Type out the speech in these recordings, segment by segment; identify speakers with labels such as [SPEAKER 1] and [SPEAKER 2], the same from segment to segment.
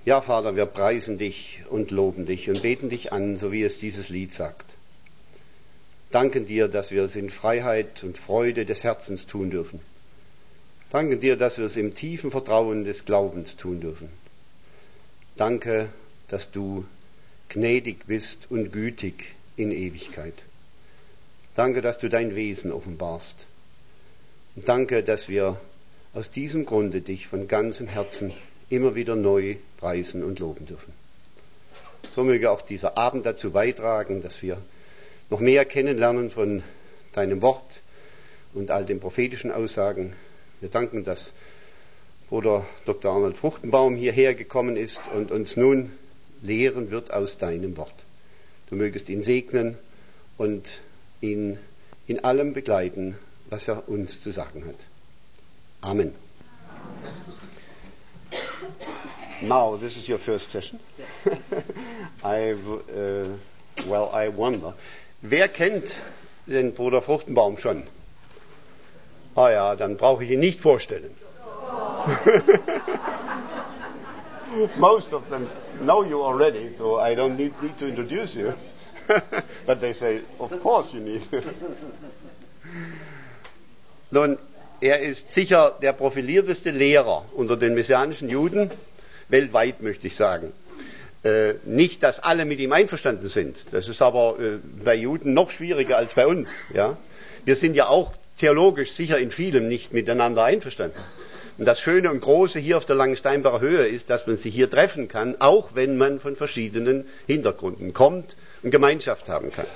[SPEAKER 1] Ja, Vater, wir preisen dich und loben dich und beten dich an, so wie es dieses Lied sagt. Danken dir, dass wir es in Freiheit und Freude des Herzens tun dürfen. Danken dir, dass wir es im tiefen Vertrauen des Glaubens tun dürfen. Danke, dass du gnädig bist und gütig in Ewigkeit. Danke, dass du dein Wesen offenbarst. Und danke, dass wir aus diesem Grunde dich von ganzem Herzen immer wieder neu preisen und loben dürfen. So möge auch dieser Abend dazu beitragen, dass wir noch mehr kennenlernen von deinem Wort und all den prophetischen Aussagen. Wir danken, dass Bruder Dr. Arnold Fruchtenbaum hierher gekommen ist und uns nun lehren wird aus deinem Wort. Du mögest ihn segnen und ihn in allem begleiten, was er uns zu sagen hat. Amen. Now, this is your first session. I wonder. Wer kennt den Bruder Fruchtenbaum schon? Ah ja, dann brauche ich ihn nicht vorstellen. Most of them know you already, so I don't need to introduce you. But they say, of course you need. Nun, er ist sicher der profilierteste Lehrer unter den messianischen Juden, weltweit möchte ich sagen. Nicht, dass alle mit ihm einverstanden sind. Das ist aber bei Juden noch schwieriger als bei uns. Ja? Wir sind ja auch theologisch sicher in vielem nicht miteinander einverstanden. Und das Schöne und Große hier auf der Langensteinbacher Höhe ist, dass man sich hier treffen kann, auch wenn man von verschiedenen Hintergründen kommt und Gemeinschaft haben kann.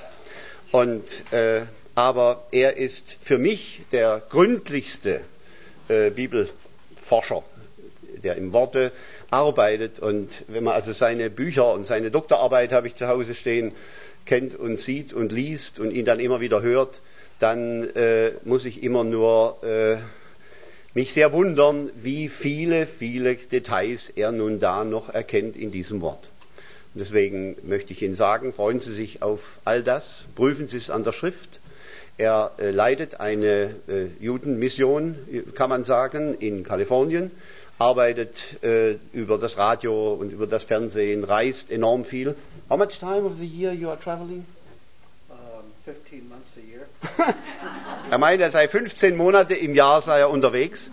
[SPEAKER 1] Aber er ist für mich der gründlichste Bibelforscher, der im Worte arbeitet. Und wenn man also seine Bücher und seine Doktorarbeit, habe ich zu Hause stehen, kennt und sieht und liest und ihn dann immer wieder hört, dann muss ich immer nur mich sehr wundern, wie viele Details er nun da noch erkennt in diesem Wort. Und deswegen möchte ich Ihnen sagen, freuen Sie sich auf all das, prüfen Sie es an der Schrift. Er leitet eine Judenmission, kann man sagen, in Kalifornien, arbeitet über das Radio und über das Fernsehen, reist enorm viel. How much time of the year you are traveling?
[SPEAKER 2] 15 months a year.
[SPEAKER 1] Er meint, er sei 15 Monate im Jahr sei er unterwegs.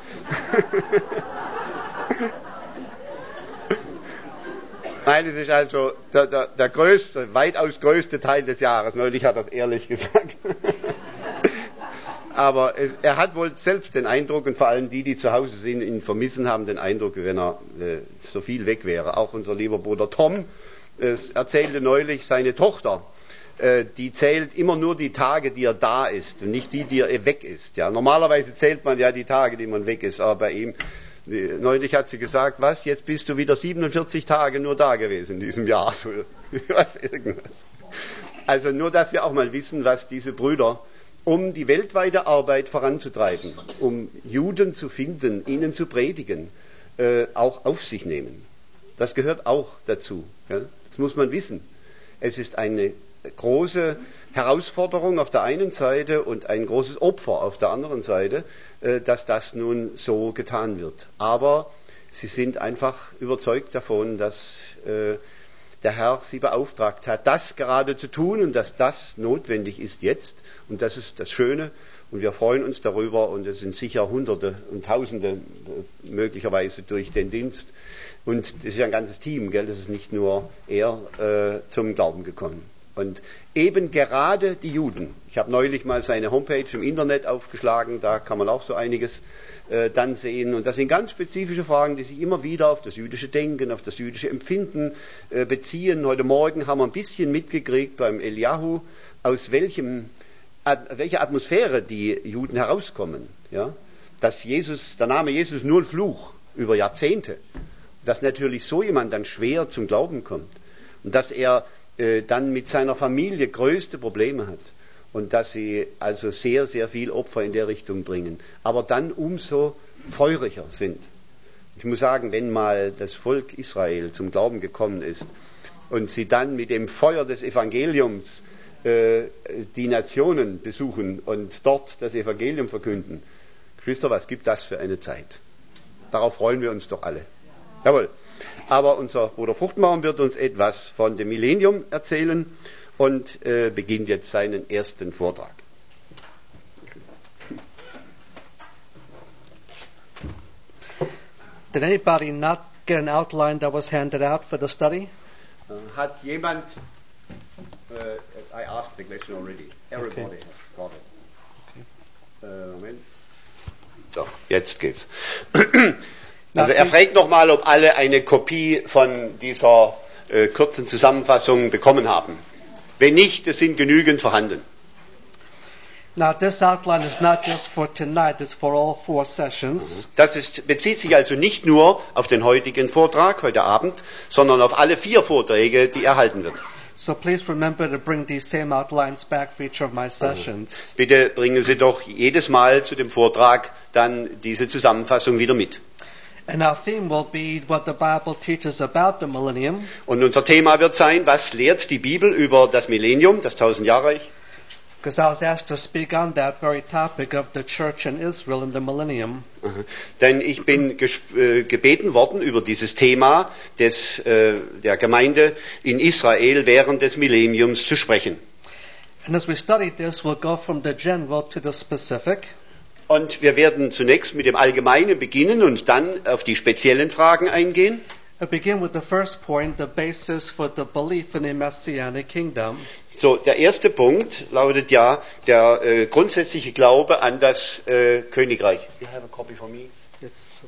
[SPEAKER 1] Nein, es ist also der größte, weitaus größte Teil des Jahres. Neulich hat er es ehrlich gesagt. Aber er hat wohl selbst den Eindruck, und vor allem die zu Hause sind, ihn vermissen, haben den Eindruck, wenn er so viel weg wäre. Auch unser lieber Bruder Tom erzählte neulich, seine Tochter, die zählt immer nur die Tage, die er da ist und nicht die, die er weg ist. Ja, normalerweise zählt man ja die Tage, die man weg ist, aber bei ihm, neulich hat sie gesagt, was, jetzt bist du wieder 47 Tage nur da gewesen in diesem Jahr. Irgendwas. Also nur, dass wir auch mal wissen, was diese Brüder, um die weltweite Arbeit voranzutreiben, um Juden zu finden, ihnen zu predigen, auch auf sich nehmen. Das gehört auch dazu. Ja? Das muss man wissen. Es ist eine große Herausforderung auf der einen Seite und ein großes Opfer auf der anderen Seite, dass das nun so getan wird. Aber sie sind einfach überzeugt davon, dass der Herr sie beauftragt hat, das gerade zu tun und dass das notwendig ist jetzt. Und das ist das Schöne. Und wir freuen uns darüber. Und es sind sicher Hunderte und Tausende möglicherweise durch den Dienst. Und das ist ja ein ganzes Team, gell? Das ist nicht nur er zum Glauben gekommen. Und eben gerade die Juden, ich habe neulich mal seine Homepage im Internet aufgeschlagen, da kann man auch so einiges dann sehen. Und das sind ganz spezifische Fragen, die sich immer wieder auf das jüdische Denken, auf das jüdische Empfinden beziehen. Heute Morgen haben wir ein bisschen mitgekriegt beim Eliyahu, aus welcher Atmosphäre die Juden herauskommen. Ja? Dass der Name Jesus nur ein Fluch über Jahrzehnte, dass natürlich so jemand dann schwer zum Glauben kommt und dass er dann mit seiner Familie größte Probleme hat und dass sie also sehr, sehr viel Opfer in der Richtung bringen, aber dann umso feuriger sind. Ich muss sagen, wenn mal das Volk Israel zum Glauben gekommen ist und sie dann mit dem Feuer des Evangeliums die Nationen besuchen und dort das Evangelium verkünden, Geschwister, was gibt das für eine Zeit? Darauf freuen wir uns doch alle. Jawohl. Aber unser Bruder Fruchtmaum wird uns etwas von dem Millennium erzählen und beginnt jetzt seinen ersten Vortrag.
[SPEAKER 2] Did anybody not get an outline that was handed out for the study?
[SPEAKER 1] Hat jemand, I asked the question already, everybody has got it. Moment. So, jetzt geht's. Also er fragt nochmal, ob alle eine Kopie von dieser kurzen Zusammenfassung bekommen haben. Wenn nicht, es sind genügend vorhanden.
[SPEAKER 2] Now, this outline is not just for tonight, it's for all 4 sessions.
[SPEAKER 1] Bezieht sich also nicht nur auf den heutigen Vortrag, heute Abend, sondern auf alle 4 Vorträge, die er halten wird.
[SPEAKER 2] So please remember to bring these same outlines back for each of my sessions.
[SPEAKER 1] Bitte bringen Sie doch jedes Mal zu dem Vortrag dann diese Zusammenfassung wieder mit.
[SPEAKER 2] And our theme will be what the Bible teaches about the millennium.
[SPEAKER 1] Und unser Thema wird sein, was lehrt die Bibel über das Millennium, das 1000-Jahrreich?
[SPEAKER 2] Because I was asked to speak on that very topic of the church in Israel in the millennium.
[SPEAKER 1] Denn ich bin gebeten worden, über dieses Thema der Gemeinde in Israel während des Millenniums zu sprechen.
[SPEAKER 2] And as we study this, we'll go from the general to the specific.
[SPEAKER 1] Und wir werden zunächst mit dem Allgemeinen beginnen und dann auf die speziellen Fragen eingehen.
[SPEAKER 2] We'll begin with the first point, the basis for the belief in a messianic kingdom.
[SPEAKER 1] So, der erste Punkt lautet ja der grundsätzliche Glaube an das Königreich. You have a copy for me?
[SPEAKER 2] It's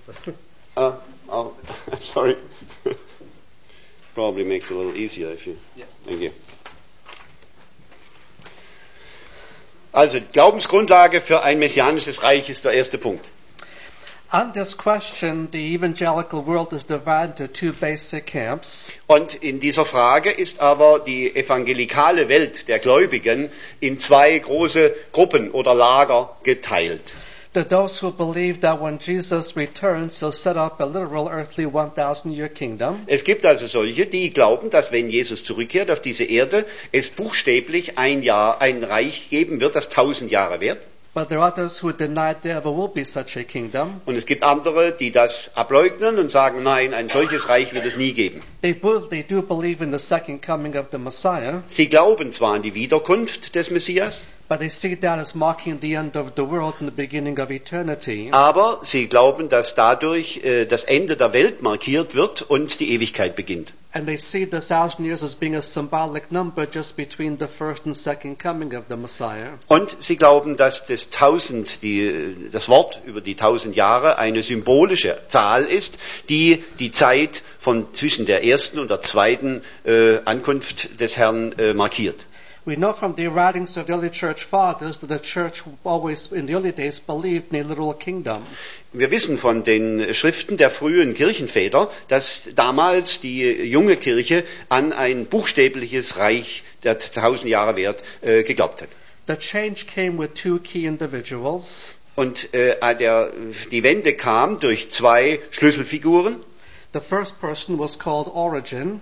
[SPEAKER 1] sorry. Probably makes it a little easier if you.
[SPEAKER 2] Yeah.
[SPEAKER 1] Thank you. Also, Glaubensgrundlage für ein messianisches Reich ist der erste Punkt.
[SPEAKER 2] On this question, the evangelical world is divided into 2 basic camps.
[SPEAKER 1] Und in dieser Frage ist aber die evangelikale Welt der Gläubigen in 2 große Gruppen oder Lager geteilt.
[SPEAKER 2] Those who believe that when Jesus returns, he'll set up a literal earthly 1,000-year kingdom.
[SPEAKER 1] Es gibt also solche, die glauben, dass wenn Jesus zurückkehrt auf diese Erde, es buchstäblich ein Reich geben wird, das 1000 Jahre währt.
[SPEAKER 2] But there are others who deny there ever will be such a kingdom.
[SPEAKER 1] Und es gibt andere, die das ableugnen und sagen, nein, ein solches Reich wird es nie geben.
[SPEAKER 2] They do believe in the second coming of the Messiah,
[SPEAKER 1] Sie glauben zwar an die Wiederkunft des Messias,
[SPEAKER 2] but they see that as marking the end of the world and the beginning of eternity.
[SPEAKER 1] aber sie glauben, dass dadurch das Ende der Welt markiert wird und die Ewigkeit beginnt.
[SPEAKER 2] And they see the 1,000 years as being a symbolic number just between the first and second coming of the Messiah.
[SPEAKER 1] Und sie glauben, dass das das Wort über die 1000 Jahre eine symbolische Zahl ist, die die Zeit von zwischen der ersten und der zweiten Ankunft des Herrn markiert.
[SPEAKER 2] We know from the writings of the early church fathers that the church always in the early days believed in a literal kingdom.
[SPEAKER 1] Wir wissen von den Schriften der frühen Kirchenväter, dass damals die junge Kirche an ein buchstäbliches Reich, der 1000 Jahre währt, geglaubt hat.
[SPEAKER 2] The change came with 2 key individuals.
[SPEAKER 1] Und die Wende kam durch 2 Schlüsselfiguren.
[SPEAKER 2] The first person was called Origen.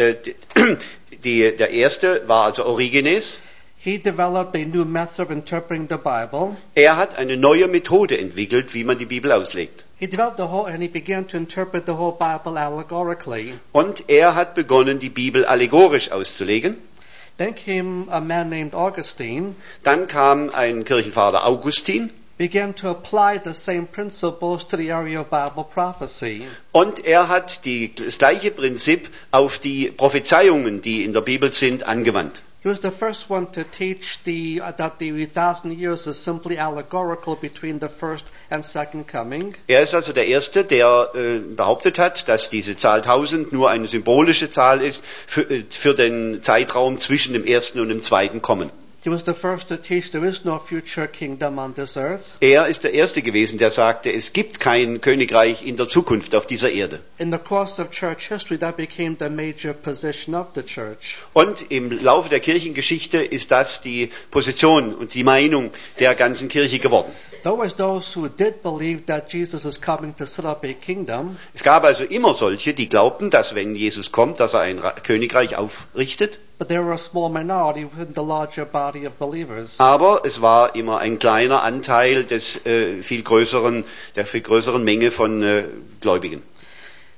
[SPEAKER 1] Der erste war also Origenes.
[SPEAKER 2] He developed a new method of interpreting the Bible.
[SPEAKER 1] Er hat eine neue Methode entwickelt, wie man die Bibel auslegt.
[SPEAKER 2] He began to interpret the whole Bible allegorically.
[SPEAKER 1] Und er hat begonnen, die Bibel allegorisch auszulegen.
[SPEAKER 2] Then came a man named Augustine.
[SPEAKER 1] Dann kam ein Kirchenvater Augustin.
[SPEAKER 2] Began to apply the same principles to the area of Bible prophecy.
[SPEAKER 1] Und er hat das gleiche Prinzip auf die Prophezeiungen, die in der Bibel sind, angewandt.
[SPEAKER 2] He was the first one to teach that the 1,000 years is simply allegorical between the first and second coming.
[SPEAKER 1] Er ist also der Erste, der behauptet hat, dass diese Zahl 1000 nur eine symbolische Zahl ist für den Zeitraum zwischen dem ersten und dem zweiten Kommen.
[SPEAKER 2] He was the first to teach there is no future kingdom on this earth.
[SPEAKER 1] Er ist der Erste gewesen, der sagte, es gibt kein Königreich in der Zukunft auf dieser Erde.
[SPEAKER 2] In the course of church history, that became the major position of the church.
[SPEAKER 1] Und im Laufe der Kirchengeschichte ist das die Position und die Meinung der ganzen Kirche geworden.
[SPEAKER 2] There was those who did believe that Jesus is coming to set up a kingdom.
[SPEAKER 1] Es gab also immer solche, die glaubten, dass wenn Jesus kommt, dass er ein Königreich aufrichtet.
[SPEAKER 2] But there were a small minority within the larger body of believers.
[SPEAKER 1] Aber es war immer ein kleiner Anteil der viel größeren Menge von Gläubigen.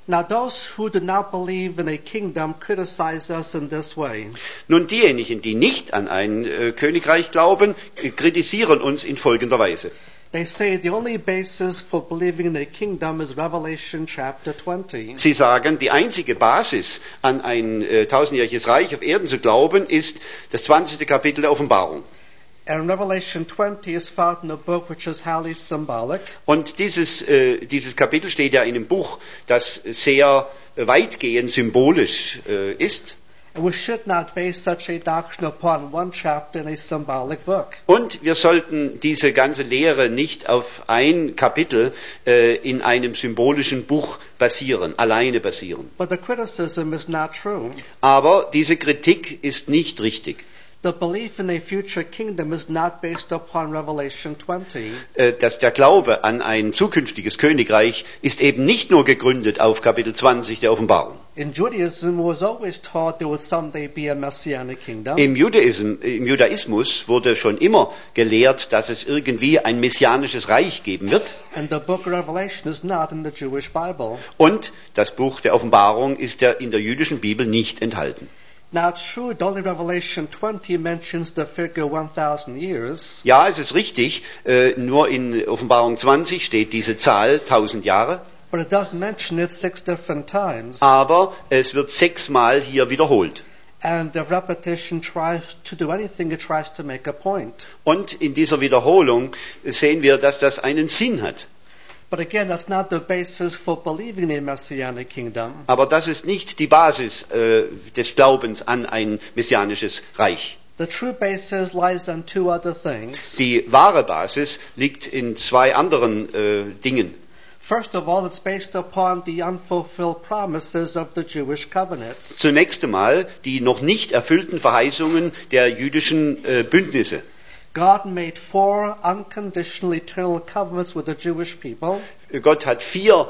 [SPEAKER 2] Now those who do not believe in a kingdom criticize us in this way.
[SPEAKER 1] Nun, diejenigen, die nicht an ein Königreich glauben, kritisieren uns in folgender Weise.
[SPEAKER 2] They say the only basis for believing in a kingdom is Revelation chapter 20.
[SPEAKER 1] Sie sagen, die einzige Basis, an ein tausendjähriges Reich auf Erden zu glauben, ist das 20. Kapitel der Offenbarung.
[SPEAKER 2] And Revelation 20 is found in a book which is highly symbolic.
[SPEAKER 1] Und dieses Kapitel steht ja in einem Buch, das sehr weitgehend symbolisch ist.
[SPEAKER 2] And we should not base such a doctrine upon one chapter in a symbolic book.
[SPEAKER 1] Und wir sollten diese ganze Lehre nicht auf ein Kapitel in einem symbolischen Buch alleine basieren.
[SPEAKER 2] But the criticism is not true.
[SPEAKER 1] Aber diese Kritik ist nicht richtig.
[SPEAKER 2] The belief in a future kingdom is not based upon Revelation 20.
[SPEAKER 1] Dass der Glaube an ein zukünftiges Königreich ist eben nicht nur gegründet auf Kapitel 20 der Offenbarung.
[SPEAKER 2] In Judaism, it was always taught there would someday be a messianic kingdom.
[SPEAKER 1] Im Judaismus wurde schon immer gelehrt, dass es irgendwie ein messianisches Reich geben wird.
[SPEAKER 2] And the book of Revelation is not in the Jewish Bible.
[SPEAKER 1] Und das Buch der Offenbarung ist ja in der jüdischen Bibel nicht enthalten.
[SPEAKER 2] Now it's true, only Revelation 20 mentions the figure 1000 years.
[SPEAKER 1] Ja, es ist richtig, nur in Offenbarung 20 steht diese Zahl 1000 Jahre.
[SPEAKER 2] But it does mention it 6 different times.
[SPEAKER 1] Aber es wird 6-mal hier wiederholt.
[SPEAKER 2] And the repetition tries to do anything, it tries to make a point.
[SPEAKER 1] Und in dieser Wiederholung sehen wir, dass das einen Sinn hat.
[SPEAKER 2] But again, that's not the basis for believing in a messianic kingdom.
[SPEAKER 1] Aber das ist nicht die Basis des Glaubens an ein messianisches Reich.
[SPEAKER 2] The true basis lies on two other things.
[SPEAKER 1] Die wahre Basis liegt in 2 anderen Dingen.
[SPEAKER 2] First of all, it's based upon the unfulfilled promises of the Jewish covenants.
[SPEAKER 1] Zunächst einmal die noch nicht erfüllten Verheißungen der jüdischen Bündnisse.
[SPEAKER 2] God made 4 unconditional eternal covenants with the Jewish people.
[SPEAKER 1] Gott hat 4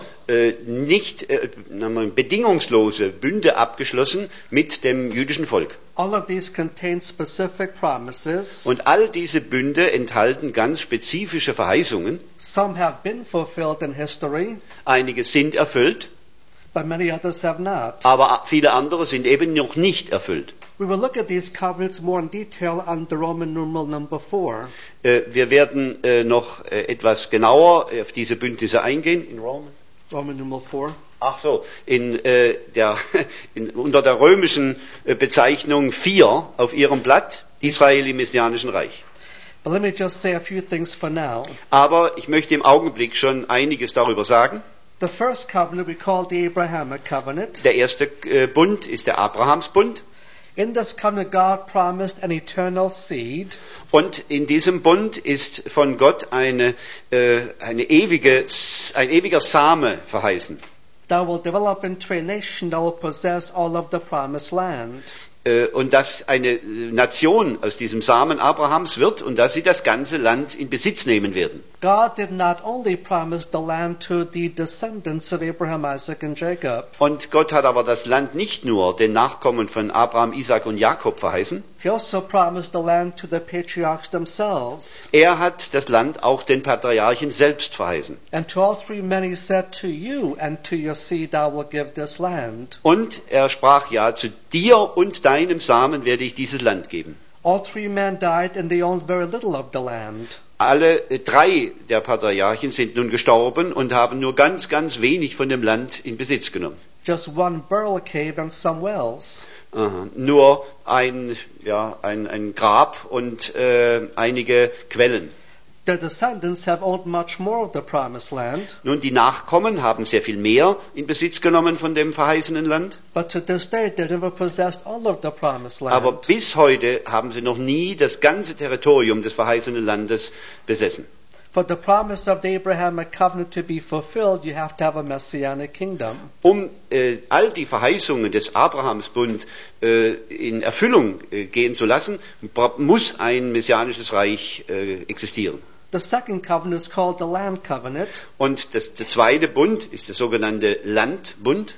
[SPEAKER 1] bedingungslose Bünde abgeschlossen mit dem jüdischen Volk.
[SPEAKER 2] All of these contain specific promises.
[SPEAKER 1] Und all diese Bünde enthalten ganz spezifische Verheißungen.
[SPEAKER 2] Some have been fulfilled in history,
[SPEAKER 1] Einige sind erfüllt,
[SPEAKER 2] but many others have not.
[SPEAKER 1] aber viele andere sind eben noch nicht erfüllt.
[SPEAKER 2] We will look at these covenants more in detail under Roman numeral number 4.
[SPEAKER 1] Wir werden noch etwas genauer auf diese Bündnisse eingehen. In
[SPEAKER 2] Roman numeral 4.
[SPEAKER 1] Ach so, unter der römischen Bezeichnung 4 auf ihrem Blatt, Israel im Messianischen Reich.
[SPEAKER 2] But let me just say a few things for now.
[SPEAKER 1] Aber ich möchte im Augenblick schon einiges darüber sagen.
[SPEAKER 2] The first covenant we call the Abrahamic covenant.
[SPEAKER 1] Der erste Bund ist der Abrahamsbund.
[SPEAKER 2] In this covenant, God promised an eternal seed.
[SPEAKER 1] Und in diesem Bund ist von Gott ein ewiger Same verheißen.
[SPEAKER 2] That will develop into a nation that will possess all of the promised land.
[SPEAKER 1] Und dass eine Nation aus diesem Samen Abrahams wird und dass sie das ganze Land in Besitz nehmen werden.
[SPEAKER 2] God did not only promise the land to the descendants of Abraham, Isaac and Jacob.
[SPEAKER 1] Und Gott hat aber das Land nicht nur den Nachkommen von Abraham, Isaac und Jakob verheißen.
[SPEAKER 2] He also promised the land to the patriarchs themselves.
[SPEAKER 1] Er hat das Land auch den Patriarchen selbst verheißen.
[SPEAKER 2] And to all 3 men he said, to you and to your seed I will give this land.
[SPEAKER 1] Und er sprach, ja, zu dir und deinem Samen werde ich dieses Land geben.
[SPEAKER 2] All 3 men died and they owned very little of the land.
[SPEAKER 1] Alle 3 der Patriarchen sind nun gestorben und haben nur ganz, ganz wenig von dem Land in Besitz genommen.
[SPEAKER 2] Just 1 burial cave and some wells.
[SPEAKER 1] Nur ein Grab und einige Quellen.
[SPEAKER 2] The descendants have owned much more of the promised land.
[SPEAKER 1] Nun, die Nachkommen haben sehr viel mehr in Besitz genommen von dem verheißenen Land.
[SPEAKER 2] But to this day they never possessed all of the promised land.
[SPEAKER 1] Aber bis heute haben sie noch nie das ganze Territorium des verheißenen Landes besessen.
[SPEAKER 2] For the promise of the Abrahamic covenant to be fulfilled, you have to have a messianic kingdom.
[SPEAKER 1] Um all die Verheißungen des Abrahamsbund in Erfüllung gehen zu lassen, muss ein messianisches Reich existieren.
[SPEAKER 2] The second covenant is called the land covenant.
[SPEAKER 1] Und der zweite Bund ist der sogenannte Landbund.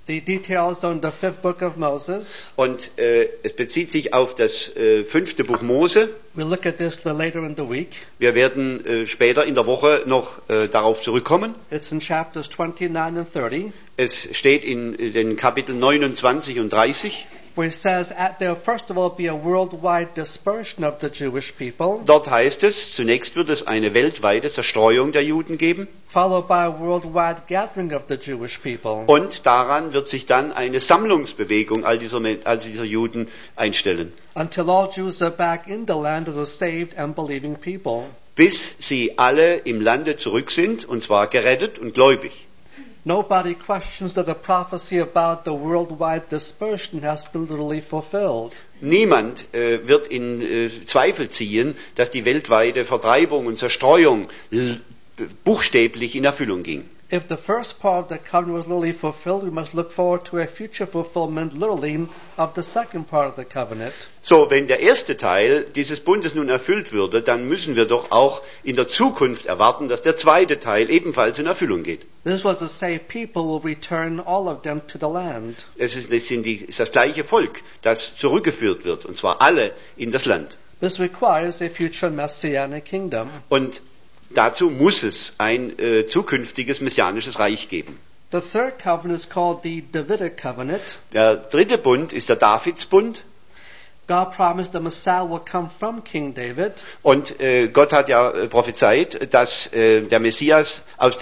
[SPEAKER 2] The details on the 5th book of Moses.
[SPEAKER 1] Und es bezieht sich auf das 5. Buch Mose.
[SPEAKER 2] We'll look at this later in the week.
[SPEAKER 1] Wir werden später in der Woche noch darauf zurückkommen.
[SPEAKER 2] It's in chapters 29 and 30.
[SPEAKER 1] Es steht in den Kapiteln 29 und 30.
[SPEAKER 2] Where it says, there will first of all be a worldwide dispersion of the Jewish people,
[SPEAKER 1] Dort heißt es, zunächst wird es eine weltweite Zerstreuung der Juden geben
[SPEAKER 2] followed by a worldwide gathering of the Jewish people,
[SPEAKER 1] und daran wird sich dann eine Sammlungsbewegung all dieser Juden einstellen,
[SPEAKER 2] until all Jews are back in the land as a saved and believing people.
[SPEAKER 1] bis sie alle im Lande zurück sind, und zwar gerettet und gläubig.
[SPEAKER 2] Nobody questions that the prophecy about the worldwide dispersion has been literally fulfilled.
[SPEAKER 1] Niemand wird in Zweifel ziehen, dass die weltweite Vertreibung und Zerstreuung buchstäblich in Erfüllung ging.
[SPEAKER 2] If the first part of the covenant was literally fulfilled, we must look forward to a future fulfillment literally of the second part of the covenant.
[SPEAKER 1] So, wenn der erste Teil dieses Bundes nun erfüllt würde, dann müssen wir doch auch in der Zukunft erwarten, dass der zweite Teil ebenfalls in Erfüllung geht.
[SPEAKER 2] This was the saved people will return all of them to the land.
[SPEAKER 1] Es ist das gleiche Volk, das zurückgeführt wird, und zwar alle in das Land.
[SPEAKER 2] This requires a future messianic kingdom.
[SPEAKER 1] Und dazu muss es ein zukünftiges messianisches Reich geben.
[SPEAKER 2] The third covenant is called the Davidic covenant.
[SPEAKER 1] Der dritte Bund ist der Davidsbund.
[SPEAKER 2] God promised the Messiah will come from King David.
[SPEAKER 1] Und Gott hat ja prophezeit, dass der Messias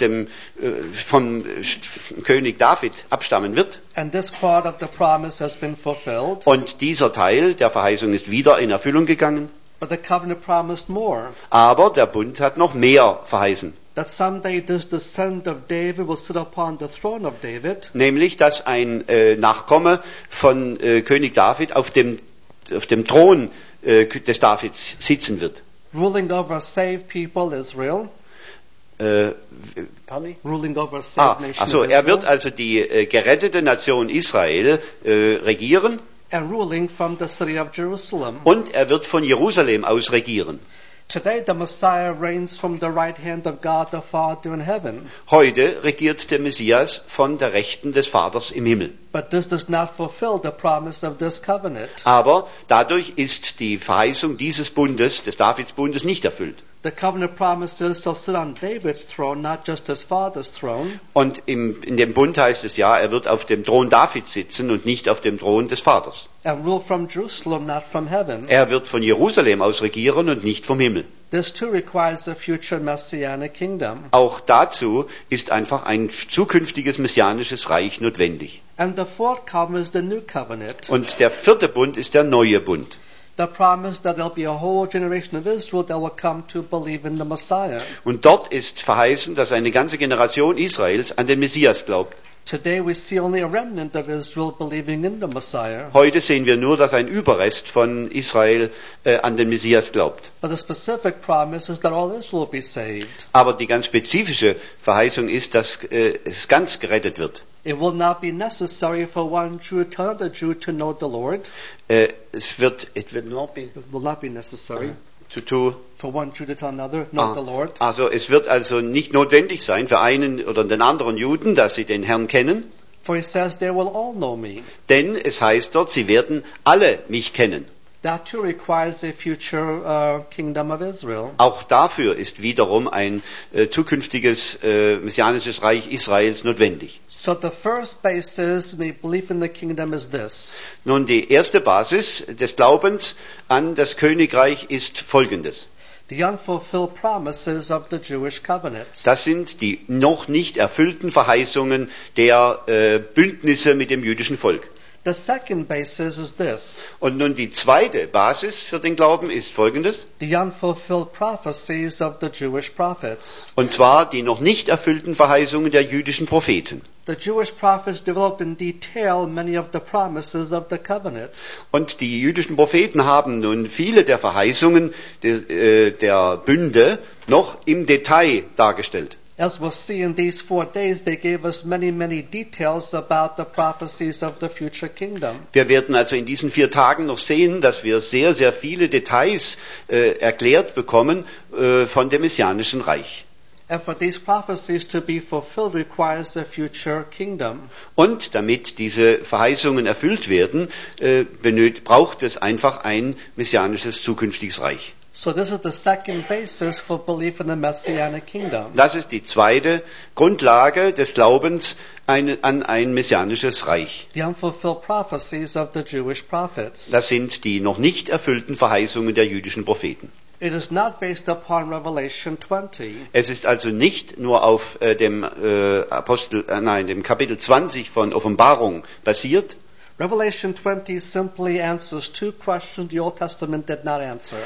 [SPEAKER 1] von König David abstammen wird.
[SPEAKER 2] And this part of the promise has been fulfilled.
[SPEAKER 1] Und dieser Teil der Verheißung ist wieder in Erfüllung gegangen.
[SPEAKER 2] But the covenant promised more.
[SPEAKER 1] Aber der Bund hat noch mehr verheißen.
[SPEAKER 2] That someday this descendant of David will sit upon the throne of David.
[SPEAKER 1] Nämlich, dass ein Nachkomme von König David auf dem Thron des Davids sitzen wird.
[SPEAKER 2] Ruling over saved people Israel. Ruling over saved nation
[SPEAKER 1] also
[SPEAKER 2] of
[SPEAKER 1] er wird
[SPEAKER 2] Israel.
[SPEAKER 1] also die gerettete Nation Israel regieren.
[SPEAKER 2] And ruling from the city of Jerusalem.
[SPEAKER 1] Und er wird von Jerusalem aus regieren.
[SPEAKER 2] Today the Messiah reigns from the right hand of God the Father in heaven.
[SPEAKER 1] Heute regiert der Messias von der Rechten des Vaters im Himmel.
[SPEAKER 2] But this does not fulfill the promise of this covenant.
[SPEAKER 1] Aber dadurch ist die Verheißung dieses Bundes, des Davidsbundes, nicht erfüllt.
[SPEAKER 2] The covenant promises he'll sit on David's throne, not just his father's throne.
[SPEAKER 1] Und in dem Bund heißt es ja, er wird auf dem Thron Davids sitzen und nicht auf dem Thron des Vaters.
[SPEAKER 2] And rule from Jerusalem, not from heaven.
[SPEAKER 1] Er wird von Jerusalem aus regieren und nicht vom Himmel.
[SPEAKER 2] This too requires a future messianic kingdom.
[SPEAKER 1] Auch dazu ist einfach ein zukünftiges messianisches Reich notwendig.
[SPEAKER 2] And the fourth covenant is the new covenant.
[SPEAKER 1] Und der vierte Bund ist der neue Bund.
[SPEAKER 2] The promise that there'll be a whole generation of Israel that will come to believe in the Messiah.
[SPEAKER 1] Und dort ist verheißen, dass eine ganze Generation Israels an den Messias glaubt.
[SPEAKER 2] Today we see only a remnant of Israel believing in the Messiah.
[SPEAKER 1] Heute sehen wir nur, dass ein Überrest von Israel an den Messias glaubt.
[SPEAKER 2] But the specific promise is that all Israel will be saved.
[SPEAKER 1] Aber die ganz spezifische Verheißung ist, dass es ganz gerettet wird.
[SPEAKER 2] It will not be necessary for one Jew to another Jew to know the Lord.
[SPEAKER 1] It will not be
[SPEAKER 2] It will not be necessary
[SPEAKER 1] to
[SPEAKER 2] for one Jew to tell another, know the Lord.
[SPEAKER 1] Also es wird also nicht notwendig sein für einen oder den anderen Juden, dass sie den Herrn kennen.
[SPEAKER 2] For he says, they will all know me.
[SPEAKER 1] Denn es heißt dort, sie werden alle mich kennen.
[SPEAKER 2] That too requires a future kingdom of Israel.
[SPEAKER 1] Auch dafür ist wiederum ein zukünftiges messianisches Reich Israels notwendig.
[SPEAKER 2] So the first basis in the belief in the kingdom is this.
[SPEAKER 1] Nun, die erste Basis des Glaubens an das Königreich ist folgendes.
[SPEAKER 2] The unfulfilled promises of the Jewish covenants.
[SPEAKER 1] Das sind die noch nicht erfüllten Verheißungen der Bündnisse mit dem jüdischen Volk.
[SPEAKER 2] The second basis is this.
[SPEAKER 1] Und nun die zweite Basis für den Glauben ist folgendes.
[SPEAKER 2] The unfulfilled prophecies of the Jewish prophets.
[SPEAKER 1] Und zwar die noch nicht erfüllten Verheißungen der jüdischen Propheten.
[SPEAKER 2] The Jewish prophets developed in detail many of the promises of the covenants.
[SPEAKER 1] Und die jüdischen Propheten haben nun viele der Verheißungen der Bünde noch im Detail dargestellt.
[SPEAKER 2] As we'll see in these 4 days, they gave us many, many details about the prophecies of the future kingdom.
[SPEAKER 1] Wir werden also in diesen 4 Tagen noch sehen, dass wir sehr, sehr viele Details erklärt bekommen von dem Messianischen Reich.
[SPEAKER 2] And for these prophecies to be fulfilled requires a future kingdom.
[SPEAKER 1] Und damit diese Verheißungen erfüllt werden, braucht es einfach ein messianisches zukünftiges Reich.
[SPEAKER 2] So this is the second basis for belief in the Messianic kingdom.
[SPEAKER 1] Das ist die zweite Grundlage des Glaubens an ein messianisches Reich.
[SPEAKER 2] The unfulfilled prophecies of the Jewish prophets.
[SPEAKER 1] Das sind die noch nicht erfüllten Verheißungen der jüdischen Propheten.
[SPEAKER 2] It is not based upon Revelation 20.
[SPEAKER 1] Es ist also nicht nur auf dem Kapitel 20 von Offenbarung basiert.
[SPEAKER 2] Revelation 20 simply answers two questions the Old Testament did not answer.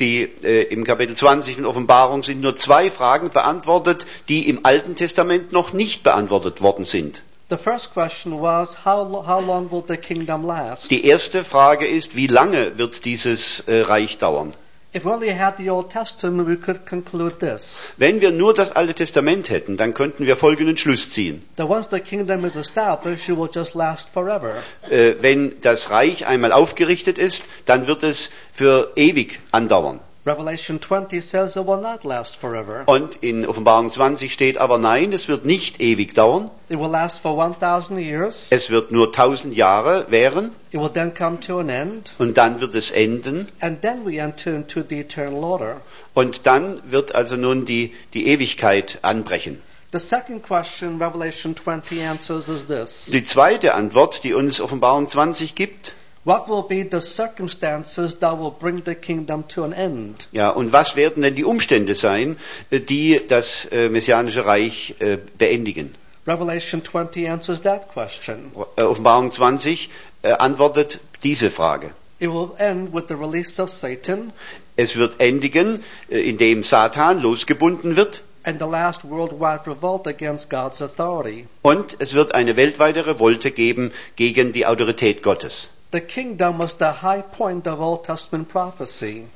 [SPEAKER 1] Im Kapitel 20 von Offenbarung sind nur zwei Fragen beantwortet, die im Alten Testament noch nicht beantwortet worden sind.
[SPEAKER 2] The first question was, how long will the kingdom last?
[SPEAKER 1] Die erste Frage ist, wie lange wird dieses Reich dauern?
[SPEAKER 2] If we only had the Old Testament, we could conclude this.
[SPEAKER 1] Wenn wir nur das Alte Testament hätten, dann könnten wir folgenden Schluss ziehen.
[SPEAKER 2] That once the kingdom is established, it will just last forever.
[SPEAKER 1] Wenn das Reich einmal aufgerichtet ist, dann wird es für ewig andauern.
[SPEAKER 2] Revelation 20 says it will not last forever.
[SPEAKER 1] Und in Offenbarung 20 steht aber nein, es wird nicht ewig dauern.
[SPEAKER 2] It will last for 1000 years.
[SPEAKER 1] Es wird nur 1000 Jahre währen.
[SPEAKER 2] It will then come to an end.
[SPEAKER 1] Und dann wird es enden.
[SPEAKER 2] And then we enter into the eternal order.
[SPEAKER 1] Und dann wird also nun die Ewigkeit anbrechen.
[SPEAKER 2] The second question Revelation 20 answers is this.
[SPEAKER 1] Die zweite Antwort, die uns Offenbarung 20 gibt,
[SPEAKER 2] What will be the circumstances that will bring the kingdom to an end?
[SPEAKER 1] ja, und was werden denn die Umstände sein, die das messianische Reich beendigen?
[SPEAKER 2] Revelation 20 answers that question.
[SPEAKER 1] Offenbarung 20 antwortet diese Frage.
[SPEAKER 2] It will end with the release of Satan
[SPEAKER 1] Es wird endigen, indem Satan losgebunden wird.
[SPEAKER 2] and the last worldwide revolt against God's authority.
[SPEAKER 1] Und es wird eine weltweite Revolte geben gegen die Autorität Gottes.
[SPEAKER 2] The kingdom was the high point of Old Testament prophecy.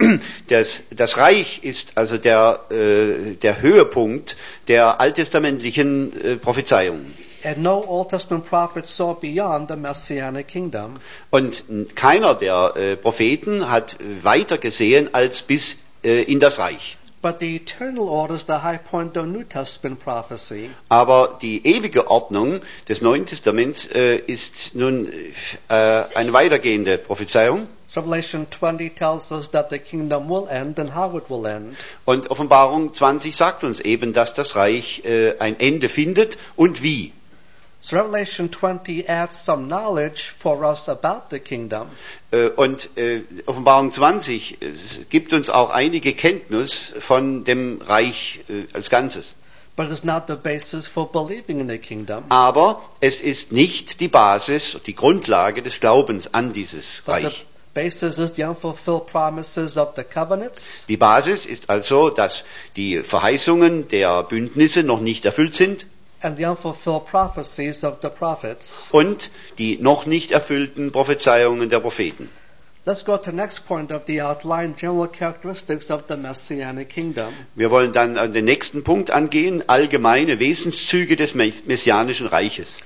[SPEAKER 1] Das Reich ist also der Höhepunkt der alttestamentlichen Prophezeiungen.
[SPEAKER 2] And no Old Testament prophet saw beyond the Messianic kingdom.
[SPEAKER 1] Und keiner der Propheten hat weiter gesehen als bis in das Reich.
[SPEAKER 2] But the eternal order is the high point of New Testament prophecy.
[SPEAKER 1] Aber die ewige Ordnung des Neuen Testaments ist nun eine weitergehende Prophezeiung.
[SPEAKER 2] Revelation 20 tells us that the kingdom will end and how it will end.
[SPEAKER 1] Und Offenbarung 20 sagt uns eben, dass das Reich ein Ende findet und wie.
[SPEAKER 2] So Revelation 20 adds some knowledge for us about the kingdom.
[SPEAKER 1] Und Offenbarung 20 gibt uns auch einige Kenntnis von dem Reich als Ganzes.
[SPEAKER 2] But it is not the basis for believing in the kingdom.
[SPEAKER 1] Aber es ist nicht die Basis, die Grundlage des Glaubens an dieses
[SPEAKER 2] But the
[SPEAKER 1] Reich.
[SPEAKER 2] basis is the unfulfilled promises of the covenants
[SPEAKER 1] Die Basis ist also, dass die Verheißungen der Bündnisse noch nicht erfüllt sind
[SPEAKER 2] and the unfulfilled prophecies of the prophets.
[SPEAKER 1] und die noch nicht erfüllten Prophezeiungen der Propheten.
[SPEAKER 2] Let's go to the next point of the outline, general characteristics of the Messianic kingdom.
[SPEAKER 1] Wir wollen dann an den nächsten Punkt angehen, allgemeine Wesenszüge des Messianischen Reiches.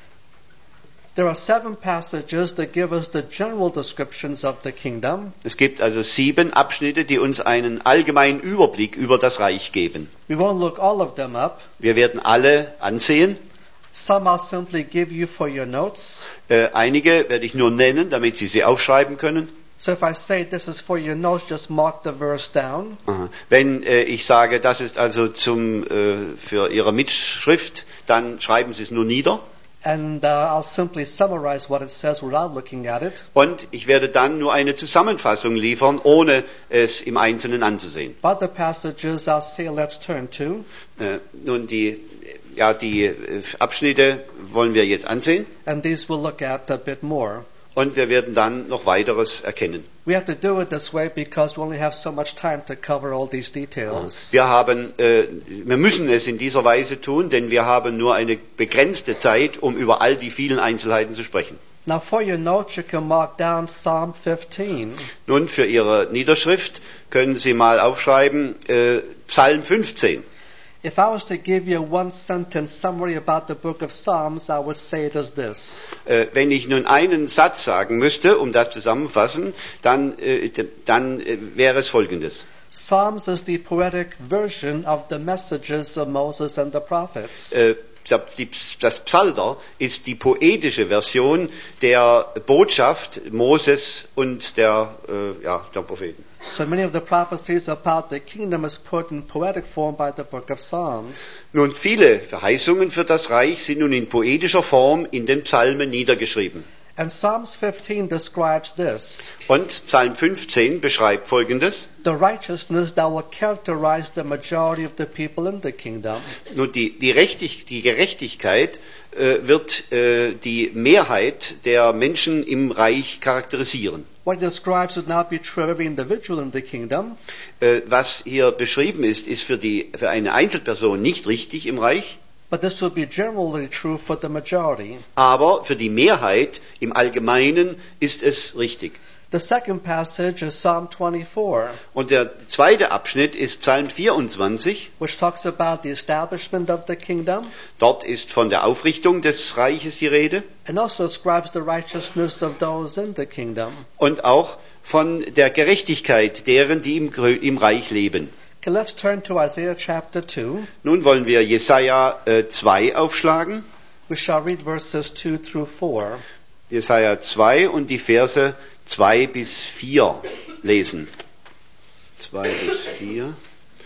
[SPEAKER 2] There are 7 passages that give us the general descriptions of the kingdom.
[SPEAKER 1] Es gibt also 7 Abschnitte, die uns einen allgemeinen Überblick über das Reich geben.
[SPEAKER 2] We won't look all of them up.
[SPEAKER 1] Wir werden alle ansehen.
[SPEAKER 2] Some I'll simply give you for your notes.
[SPEAKER 1] Einige werde ich nur nennen, damit Sie sie aufschreiben können.
[SPEAKER 2] So if I say this is for your notes, just mark the verse down.
[SPEAKER 1] Aha. Wenn ich sage, das ist also für Ihre Mitschrift, dann schreiben Sie es nur nieder.
[SPEAKER 2] And I'll simply summarize what it says without looking at it.
[SPEAKER 1] Und ich werde dann nur eine Zusammenfassung liefern, ohne es im Einzelnen anzusehen.
[SPEAKER 2] But the passages I'll say let's turn to.
[SPEAKER 1] Nun, die Abschnitte wollen wir jetzt ansehen.
[SPEAKER 2] And these we'll look at a bit more.
[SPEAKER 1] Und wir werden dann noch weiteres erkennen.
[SPEAKER 2] We have to do it this way because we only have so much time to cover all these details.
[SPEAKER 1] Wir müssen es in dieser Weise tun, denn wir haben nur eine begrenzte Zeit, um über all die vielen Einzelheiten zu sprechen.
[SPEAKER 2] Now for your notes you can mark down Psalm 15.
[SPEAKER 1] Nun, für Ihre Niederschrift können Sie mal aufschreiben Psalm 15.
[SPEAKER 2] If I was to give you a one-sentence summary about the book of Psalms, I would say it is this.
[SPEAKER 1] Wenn ich nun einen Satz sagen müsste, um das zusammenfassen, dann wäre es folgendes.
[SPEAKER 2] Psalms is the poetic version of the messages of Moses and the prophets.
[SPEAKER 1] Das Psalter ist die poetische Version der Botschaft Moses und der Propheten.
[SPEAKER 2] So many of the prophecies about the kingdom is put in poetic form by the book of Psalms.
[SPEAKER 1] Nun, viele Verheißungen für das Reich sind nun in poetischer Form in den Psalmen niedergeschrieben.
[SPEAKER 2] And Psalms 15 describes this.
[SPEAKER 1] Und Psalm 15 beschreibt Folgendes.
[SPEAKER 2] The righteousness that will characterize the majority of the people in the kingdom.
[SPEAKER 1] Nun, die Gerechtigkeit wird die Mehrheit der Menschen im Reich charakterisieren.
[SPEAKER 2] What he describes would not be true of every individual in the kingdom.
[SPEAKER 1] Was hier beschrieben ist, ist für eine Einzelperson nicht richtig im Reich.
[SPEAKER 2] But this will be generally true for the majority.
[SPEAKER 1] Aber für die Mehrheit im Allgemeinen ist es richtig.
[SPEAKER 2] The second passage is Psalm 24,
[SPEAKER 1] Und der zweite Abschnitt ist Psalm 24.
[SPEAKER 2] which talks about the establishment of the kingdom
[SPEAKER 1] Dort ist von der Aufrichtung des Reiches die Rede
[SPEAKER 2] and also describes the righteousness of those in the kingdom.
[SPEAKER 1] und auch von der Gerechtigkeit derer, die im Reich leben.
[SPEAKER 2] Okay, let's turn to Isaiah chapter 2.
[SPEAKER 1] Nun wollen wir Jesaja 2 aufschlagen.
[SPEAKER 2] We shall read verses 2 through 4.
[SPEAKER 1] Jesaja 2 und die Verse 2 bis 4 lesen. 2 bis 4.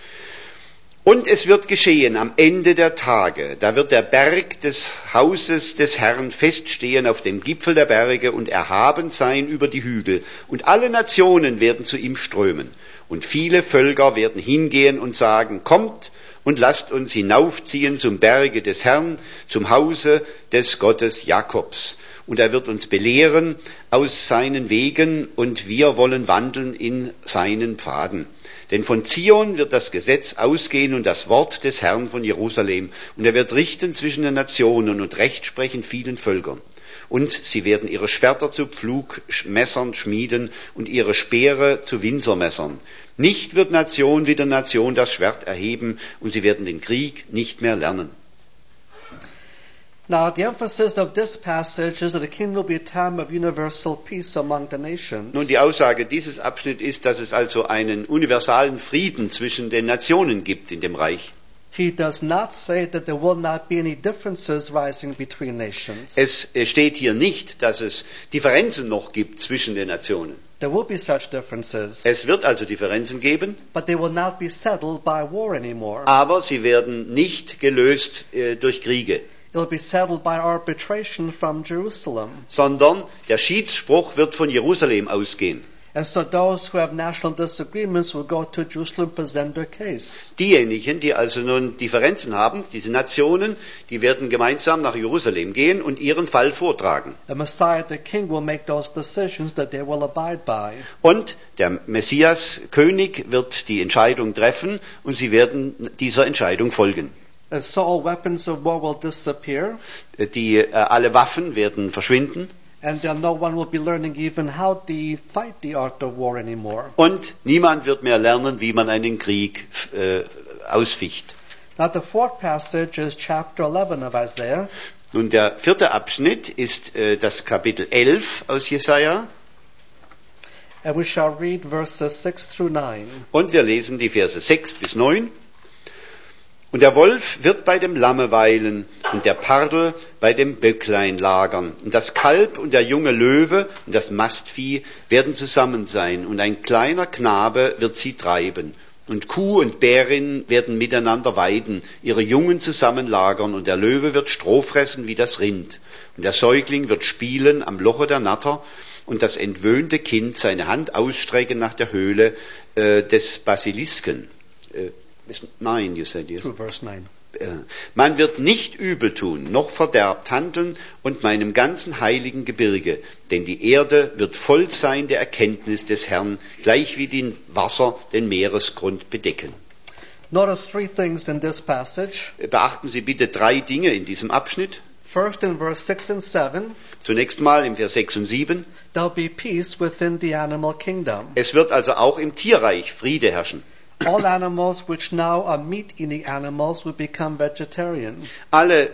[SPEAKER 1] Und es wird geschehen am Ende der Tage, da wird der Berg des Hauses des Herrn feststehen auf dem Gipfel der Berge und erhaben sein über die Hügel, und alle Nationen werden zu ihm strömen. Und viele Völker werden hingehen und sagen, kommt und lasst uns hinaufziehen zum Berge des Herrn, zum Hause des Gottes Jakobs. Und er wird uns belehren aus seinen Wegen, und wir wollen wandeln in seinen Pfaden. Denn von Zion wird das Gesetz ausgehen und das Wort des Herrn von Jerusalem. Und er wird richten zwischen den Nationen und Recht sprechen vielen Völkern. Und sie werden ihre Schwerter zu Pflugmessern schmieden und ihre Speere zu Winzermessern. Nicht wird Nation wider Nation das Schwert erheben, und sie werden den Krieg nicht mehr lernen.
[SPEAKER 2] Now, the emphasis of this passage is that the kingdom will be a time of universal peace among the nations.
[SPEAKER 1] Nun, die Aussage dieses Abschnitts ist, dass es also einen universalen Frieden zwischen den Nationen gibt in dem Reich.
[SPEAKER 2] He does not say that there will not be any differences rising between nations.
[SPEAKER 1] Es steht hier nicht, dass es Differenzen noch gibt zwischen den Nationen.
[SPEAKER 2] There will be such differences,
[SPEAKER 1] Es wird also Differenzen geben,
[SPEAKER 2] but they will not be settled by war anymore.
[SPEAKER 1] aber sie werden nicht gelöst durch Kriege,
[SPEAKER 2] It will be settled by arbitration from Jerusalem.
[SPEAKER 1] sondern der Schiedsspruch wird von Jerusalem ausgehen.
[SPEAKER 2] And so those who have national disagreements will go to Jerusalem, present their case.
[SPEAKER 1] Diejenigen, die also nun Differenzen haben, diese Nationen, die werden gemeinsam nach Jerusalem gehen und ihren Fall vortragen.
[SPEAKER 2] The Messiah, the King, will make those decisions that they will abide by.
[SPEAKER 1] Und der Messias, König, wird die Entscheidung treffen und sie werden dieser Entscheidung folgen.
[SPEAKER 2] And so all weapons of war will disappear,
[SPEAKER 1] Alle Waffen werden verschwinden
[SPEAKER 2] and then no one will be learning even how to fight the art of war anymore.
[SPEAKER 1] und niemand wird mehr lernen, wie man einen Krieg ausficht.
[SPEAKER 2] Now the fourth passage is chapter 11 of Isaiah.
[SPEAKER 1] Nun, der vierte Abschnitt ist das Kapitel 11 aus Jesaja.
[SPEAKER 2] And we shall read verses 6 through 9.
[SPEAKER 1] Und wir lesen die Verse 6 bis 9. Und der Wolf wird bei dem Lamme weilen und der Pardel bei dem Böcklein lagern. Und das Kalb und der junge Löwe und das Mastvieh werden zusammen sein. Und ein kleiner Knabe wird sie treiben. Und Kuh und Bärin werden miteinander weiden, ihre Jungen zusammen lagern. Und der Löwe wird Stroh fressen wie das Rind. Und der Säugling wird spielen am Loche der Natter. Und das entwöhnte Kind seine Hand ausstrecken nach der Höhle des Basilisken. 9, you said, yes.
[SPEAKER 2] Through verse 9.
[SPEAKER 1] Man wird nicht übel tun, noch verderbt handeln und meinem ganzen heiligen Gebirge, denn die Erde wird voll sein der Erkenntnis des Herrn, gleich wie die Wasser den Meeresgrund bedecken.
[SPEAKER 2] Notice three things in this passage.
[SPEAKER 1] Beachten Sie bitte 3 Dinge in diesem Abschnitt.
[SPEAKER 2] First, in verse 6 and 7,
[SPEAKER 1] Zunächst mal im Vers 6 und 7.
[SPEAKER 2] there'll be peace within the animal kingdom.
[SPEAKER 1] Es wird also auch im Tierreich Friede herrschen.
[SPEAKER 2] All animals which now are meat-eating animals will become vegetarian.
[SPEAKER 1] Alle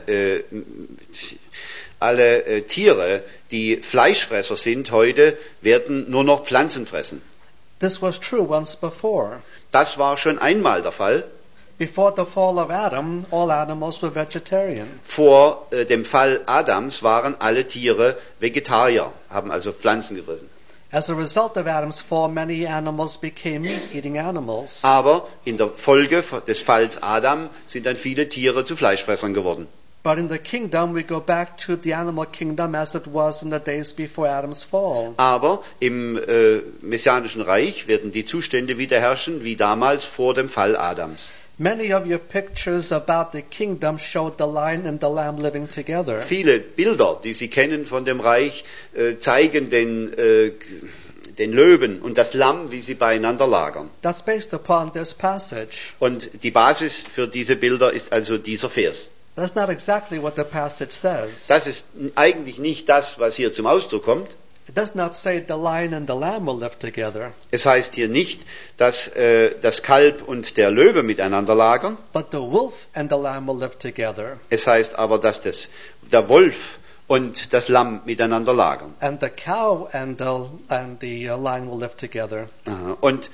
[SPEAKER 1] Tiere, die Fleischfresser sind heute, werden nur noch Pflanzen fressen.
[SPEAKER 2] This was true once before.
[SPEAKER 1] Das war schon einmal der Fall.
[SPEAKER 2] Before the fall of Adam, all animals were vegetarian.
[SPEAKER 1] Vor dem Fall Adams waren alle Tiere Vegetarier, haben also Pflanzen gefressen.
[SPEAKER 2] As a result of Adam's fall, many animals became meat-eating animals.
[SPEAKER 1] Aber in der Folge des Falls Adam sind dann viele Tiere zu Fleischfressern geworden.
[SPEAKER 2] But in the kingdom, we go back to the animal kingdom as it was in the days before Adam's fall.
[SPEAKER 1] Aber im Messianischen Reich werden die Zustände wieder herrschen wie damals vor dem Fall Adams.
[SPEAKER 2] Many of your pictures about the kingdom showed the lion and the lamb living together.
[SPEAKER 1] Viele Bilder, die Sie kennen von dem Reich, zeigen den Löwen und das Lamm, wie sie beieinander lagern.
[SPEAKER 2] That's based upon this passage.
[SPEAKER 1] Und die Basis für diese Bilder ist also dieser Vers.
[SPEAKER 2] That's not exactly what the passage says.
[SPEAKER 1] Das ist eigentlich nicht das, was hier zum Ausdruck kommt.
[SPEAKER 2] It does not say the lion and the lamb will live together,
[SPEAKER 1] Es heißt hier nicht, dass das Kalb und der Löwe miteinander lagern.
[SPEAKER 2] but the wolf and the lamb will live together,
[SPEAKER 1] Es heißt aber, dass der Wolf und das Lamm miteinander lagern.
[SPEAKER 2] and the cow and the lion will live together.
[SPEAKER 1] Aha. Und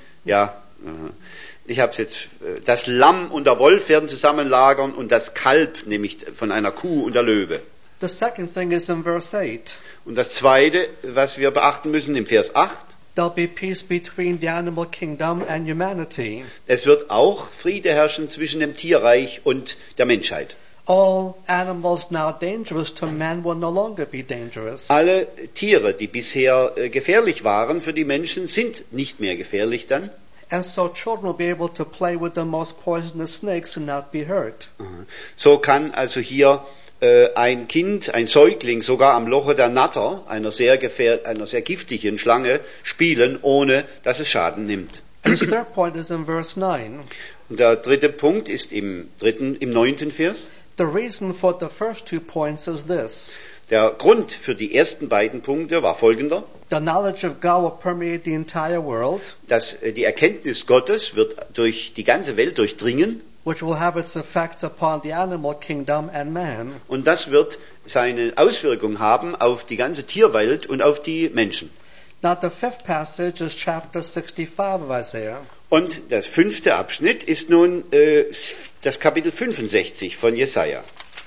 [SPEAKER 1] ich habe es jetzt, das Lamm und der Wolf werden zusammen lagern und das Kalb, nämlich von einer Kuh und der Löwe.
[SPEAKER 2] The second thing is in verse 8.
[SPEAKER 1] Und das Zweite, was wir beachten müssen im Vers 8,
[SPEAKER 2] There'll be peace between the animal kingdom and humanity.
[SPEAKER 1] es wird auch Friede herrschen zwischen dem Tierreich und der Menschheit.
[SPEAKER 2] All animals now dangerous to man will no longer be dangerous.
[SPEAKER 1] Alle Tiere, die bisher gefährlich waren für die Menschen, sind nicht mehr gefährlich dann.
[SPEAKER 2] And so children will be able to play with the most poisonous snakes and not be hurt.
[SPEAKER 1] So kann also hier ein Kind, ein Säugling, sogar am Loche der Natter, einer sehr giftigen Schlange, spielen, ohne dass es Schaden nimmt.
[SPEAKER 2] And the third point is in verse 9.
[SPEAKER 1] Und der dritte Punkt ist im 9. Vers.
[SPEAKER 2] The reason for the first 2 points is this.
[SPEAKER 1] Der Grund für die ersten beiden Punkte war folgender,
[SPEAKER 2] The knowledge of God will permeate the entire world,
[SPEAKER 1] dass die Erkenntnis Gottes wird durch die ganze Welt durchdringen
[SPEAKER 2] which will have its effects upon the animal kingdom and man.
[SPEAKER 1] und das wird seine Auswirkung haben auf die ganze Tierwelt und auf die Menschen.
[SPEAKER 2] Now the fifth passage is chapter 65 of Isaiah.
[SPEAKER 1] Und der 5. Abschnitt ist nun das Kapitel 65 von Jesaja.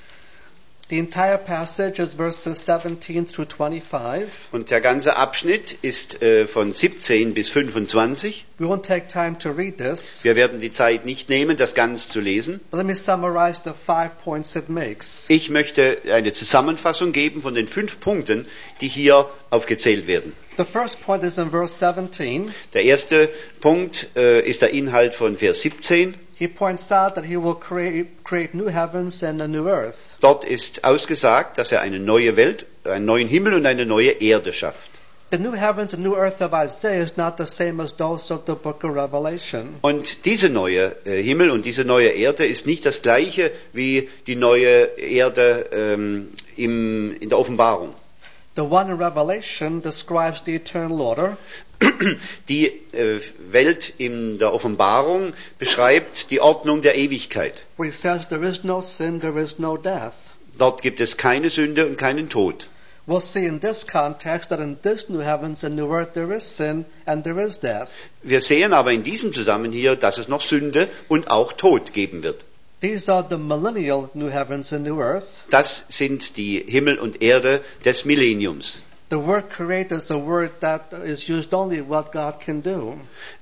[SPEAKER 2] The entire passage is verses 17 through 25.
[SPEAKER 1] Und der ganze Abschnitt ist von 17 bis 25.
[SPEAKER 2] We won't take time to read this,
[SPEAKER 1] Wir werden die Zeit nicht nehmen, das Ganze zu lesen.
[SPEAKER 2] but let me summarize the 5 points it makes.
[SPEAKER 1] Ich möchte eine Zusammenfassung geben von den 5 Punkten, die hier aufgezählt werden.
[SPEAKER 2] The first point is in verse 17.
[SPEAKER 1] Der erste Punkt ist der Inhalt von Vers 17.
[SPEAKER 2] He points out that he will create new heavens and a new earth.
[SPEAKER 1] Dort ist ausgesagt, dass er eine neue Welt, einen neuen Himmel und eine neue Erde schafft.
[SPEAKER 2] The new heavens and new earth of Isaiah is not the same as those of the book of Revelation.
[SPEAKER 1] Und diese neue Himmel und diese neue Erde ist nicht das gleiche wie die neue Erde in der Offenbarung.
[SPEAKER 2] The one in Revelation describes the eternal order.
[SPEAKER 1] Die Welt in der Offenbarung beschreibt die Ordnung der Ewigkeit.
[SPEAKER 2] Where he says there is no sin, there is no death.
[SPEAKER 1] Dort gibt es keine Sünde und keinen Tod.
[SPEAKER 2] We'll see in this context that in this new heavens and new earth there is sin and there is death.
[SPEAKER 1] Wir sehen aber in diesem Zusammenhang hier, dass es noch Sünde und auch Tod geben wird.
[SPEAKER 2] These are the millennial new heavens and new earth.
[SPEAKER 1] Das sind die Himmel und Erde des Millenniums.
[SPEAKER 2] The word create is a word that is used only what God can do.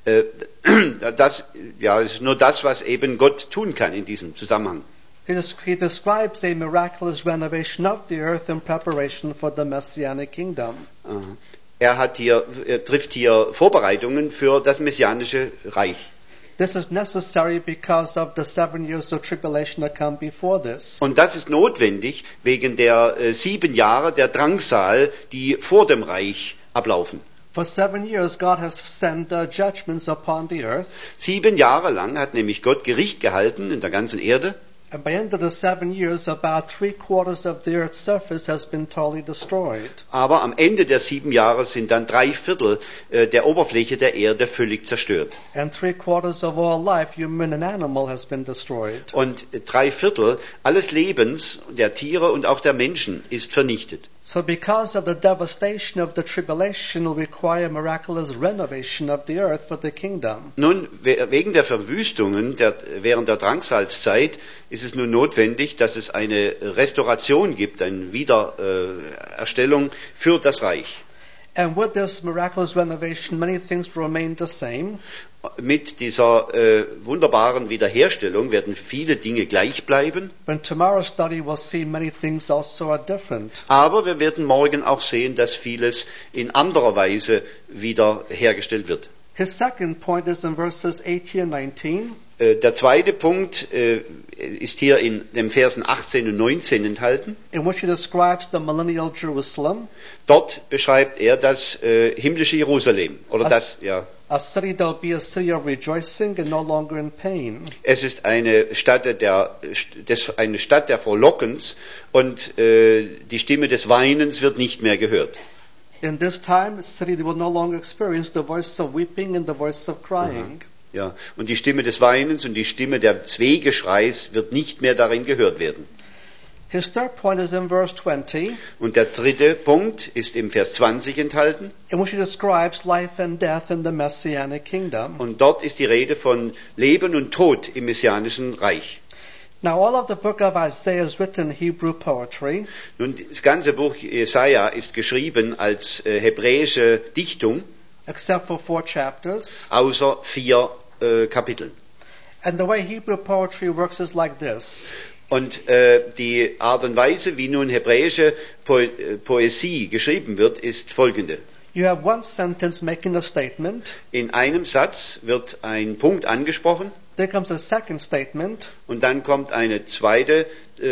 [SPEAKER 1] Das ist nur das, was eben Gott tun kann in diesem Zusammenhang.
[SPEAKER 2] He describes a miraculous renovation of the earth in preparation for the Messianic kingdom.
[SPEAKER 1] Er trifft hier Vorbereitungen für das messianische Reich.
[SPEAKER 2] This is necessary because of the 7 years of tribulation that come before this.
[SPEAKER 1] Und das ist notwendig wegen der 7 Jahre der Drangsal, die vor dem Reich ablaufen.
[SPEAKER 2] For 7 years God has sent judgments upon the earth.
[SPEAKER 1] 7 Jahre lang hat nämlich Gott Gericht gehalten in der ganzen Erde.
[SPEAKER 2] And by the end of the 7 years, about 3/4 of the earth's surface has been totally destroyed.
[SPEAKER 1] Aber am Ende der 7 Jahre sind dann 3/4 der Oberfläche der Erde völlig zerstört.
[SPEAKER 2] And 3/4 of all life, human and animal, has been destroyed.
[SPEAKER 1] Und 3/4 alles Lebens der Tiere und auch der Menschen ist vernichtet.
[SPEAKER 2] So because of the devastation of the tribulation will require miraculous renovation of the earth for the kingdom.
[SPEAKER 1] Nun, wegen der Verwüstungen während der Drangsalzzeit ist es nun notwendig, dass es eine Restauration gibt, eine Wiedererstellung für das Reich.
[SPEAKER 2] And with this miraculous renovation, many things will remain the same.
[SPEAKER 1] Mit dieser wunderbaren Wiederherstellung werden viele Dinge gleich bleiben.
[SPEAKER 2] But in tomorrow's study, we'll see many things also are different.
[SPEAKER 1] Aber wir werden morgen auch sehen, dass vieles in anderer Weise wiederhergestellt wird.
[SPEAKER 2] His second point is in verses 18 and 19.
[SPEAKER 1] Der zweite Punkt ist hier in den Versen 18 und 19 enthalten.
[SPEAKER 2] In which he describes the millennial Jerusalem,
[SPEAKER 1] Dort beschreibt er das himmlische Jerusalem. Oder das, ja.
[SPEAKER 2] a city that will be a city of rejoicing and no longer in pain.
[SPEAKER 1] Es ist eine Stadt der Frohlockens und die Stimme des Weinens wird nicht mehr gehört.
[SPEAKER 2] In this time, a city that will no longer experience the voice of weeping and the voice of crying.
[SPEAKER 1] Ja, und die Stimme des Weinens und die Stimme des Wehgeschreis wird nicht mehr darin gehört werden.
[SPEAKER 2] His third point is in verse 20,
[SPEAKER 1] Und der dritte Punkt ist im Vers 20 enthalten.
[SPEAKER 2] in which he describes life and death in the Messianic kingdom.
[SPEAKER 1] Und dort ist die Rede von Leben und Tod im messianischen Reich.
[SPEAKER 2] Now, all of the book of Isaiah is written in Hebrew poetry,
[SPEAKER 1] Nun, das ganze Buch Jesaja ist geschrieben als hebräische Dichtung,
[SPEAKER 2] except for 4 chapters.
[SPEAKER 1] außer 4 Kapiteln.
[SPEAKER 2] And the way Hebrew poetry works is like this.
[SPEAKER 1] Und die Art und Weise, wie nun hebräische Poesie geschrieben wird, ist folgende.
[SPEAKER 2] You have one sentence making a statement,
[SPEAKER 1] In einem Satz wird ein Punkt angesprochen
[SPEAKER 2] there comes a second statement
[SPEAKER 1] und dann kommt eine zweite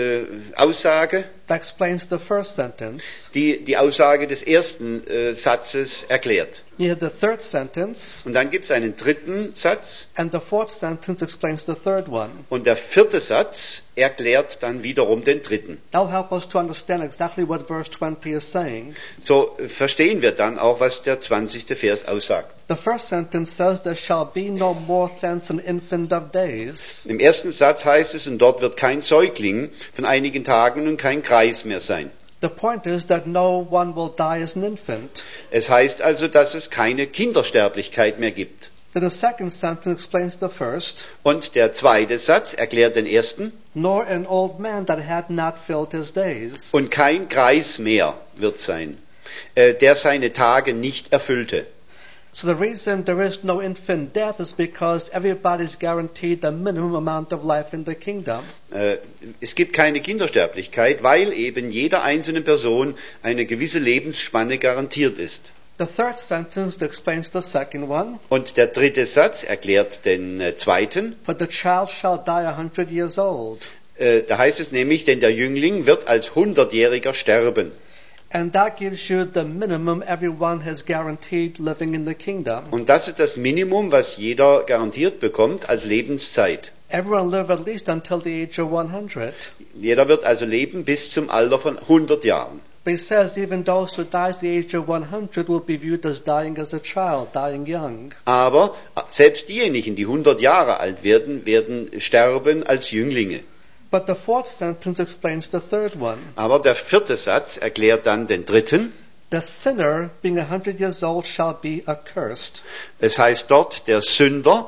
[SPEAKER 1] Aussage,
[SPEAKER 2] that explains the first sentence.
[SPEAKER 1] die Aussage des ersten Satzes erklärt.
[SPEAKER 2] You have the third sentence,
[SPEAKER 1] Und dann gibt es einen dritten Satz
[SPEAKER 2] and the fourth sentence explains the third one.
[SPEAKER 1] und der vierte Satz erklärt dann wiederum den dritten.
[SPEAKER 2] That'll help us to understand exactly what verse 20 is saying.
[SPEAKER 1] So verstehen wir dann auch, was der 20. Vers aussagt.
[SPEAKER 2] The first sentence says, there shall be no more thence an infant of days.
[SPEAKER 1] Im ersten Satz heißt es, und dort wird kein Säugling von einigen Tagen und kein Greis mehr sein.
[SPEAKER 2] The point is that no one will die as an infant.
[SPEAKER 1] Es heißt also, dass es keine Kindersterblichkeit mehr gibt.
[SPEAKER 2] Then the second sentence explains the first.
[SPEAKER 1] Und der zweite Satz erklärt den ersten.
[SPEAKER 2] Nor an old man that had not filled his days.
[SPEAKER 1] Und kein Greis mehr wird sein, der seine Tage nicht erfüllte.
[SPEAKER 2] So the reason there is no infant death is because everybody is guaranteed the minimum amount of life in the kingdom.
[SPEAKER 1] Es gibt keine Kindersterblichkeit, weil eben jeder einzelnen Person eine gewisse Lebensspanne garantiert ist.
[SPEAKER 2] The third sentence explains the second one.
[SPEAKER 1] Und der dritte Satz erklärt den zweiten.
[SPEAKER 2] For the child shall die 100 years old.
[SPEAKER 1] Da heißt es nämlich, denn der Jüngling wird als 100-Jähriger sterben.
[SPEAKER 2] And that gives you the minimum everyone has guaranteed living in the kingdom.
[SPEAKER 1] Und das ist das Minimum, was jeder garantiert bekommt als Lebenszeit.
[SPEAKER 2] Everyone live at least until the age of 100.
[SPEAKER 1] Jeder wird also leben bis zum Alter von 100 Jahren.
[SPEAKER 2] But he says even those who die at the age of 100 will be viewed as dying as a child, dying young.
[SPEAKER 1] Aber selbst diejenigen, die 100 Jahre alt werden, werden sterben als Jünglinge.
[SPEAKER 2] But the fourth sentence explains the third one.
[SPEAKER 1] Aber der vierte Satz erklärt dann den dritten.
[SPEAKER 2] The sinner, being 100 years old, shall be accursed.
[SPEAKER 1] Es heißt dort, der Sünder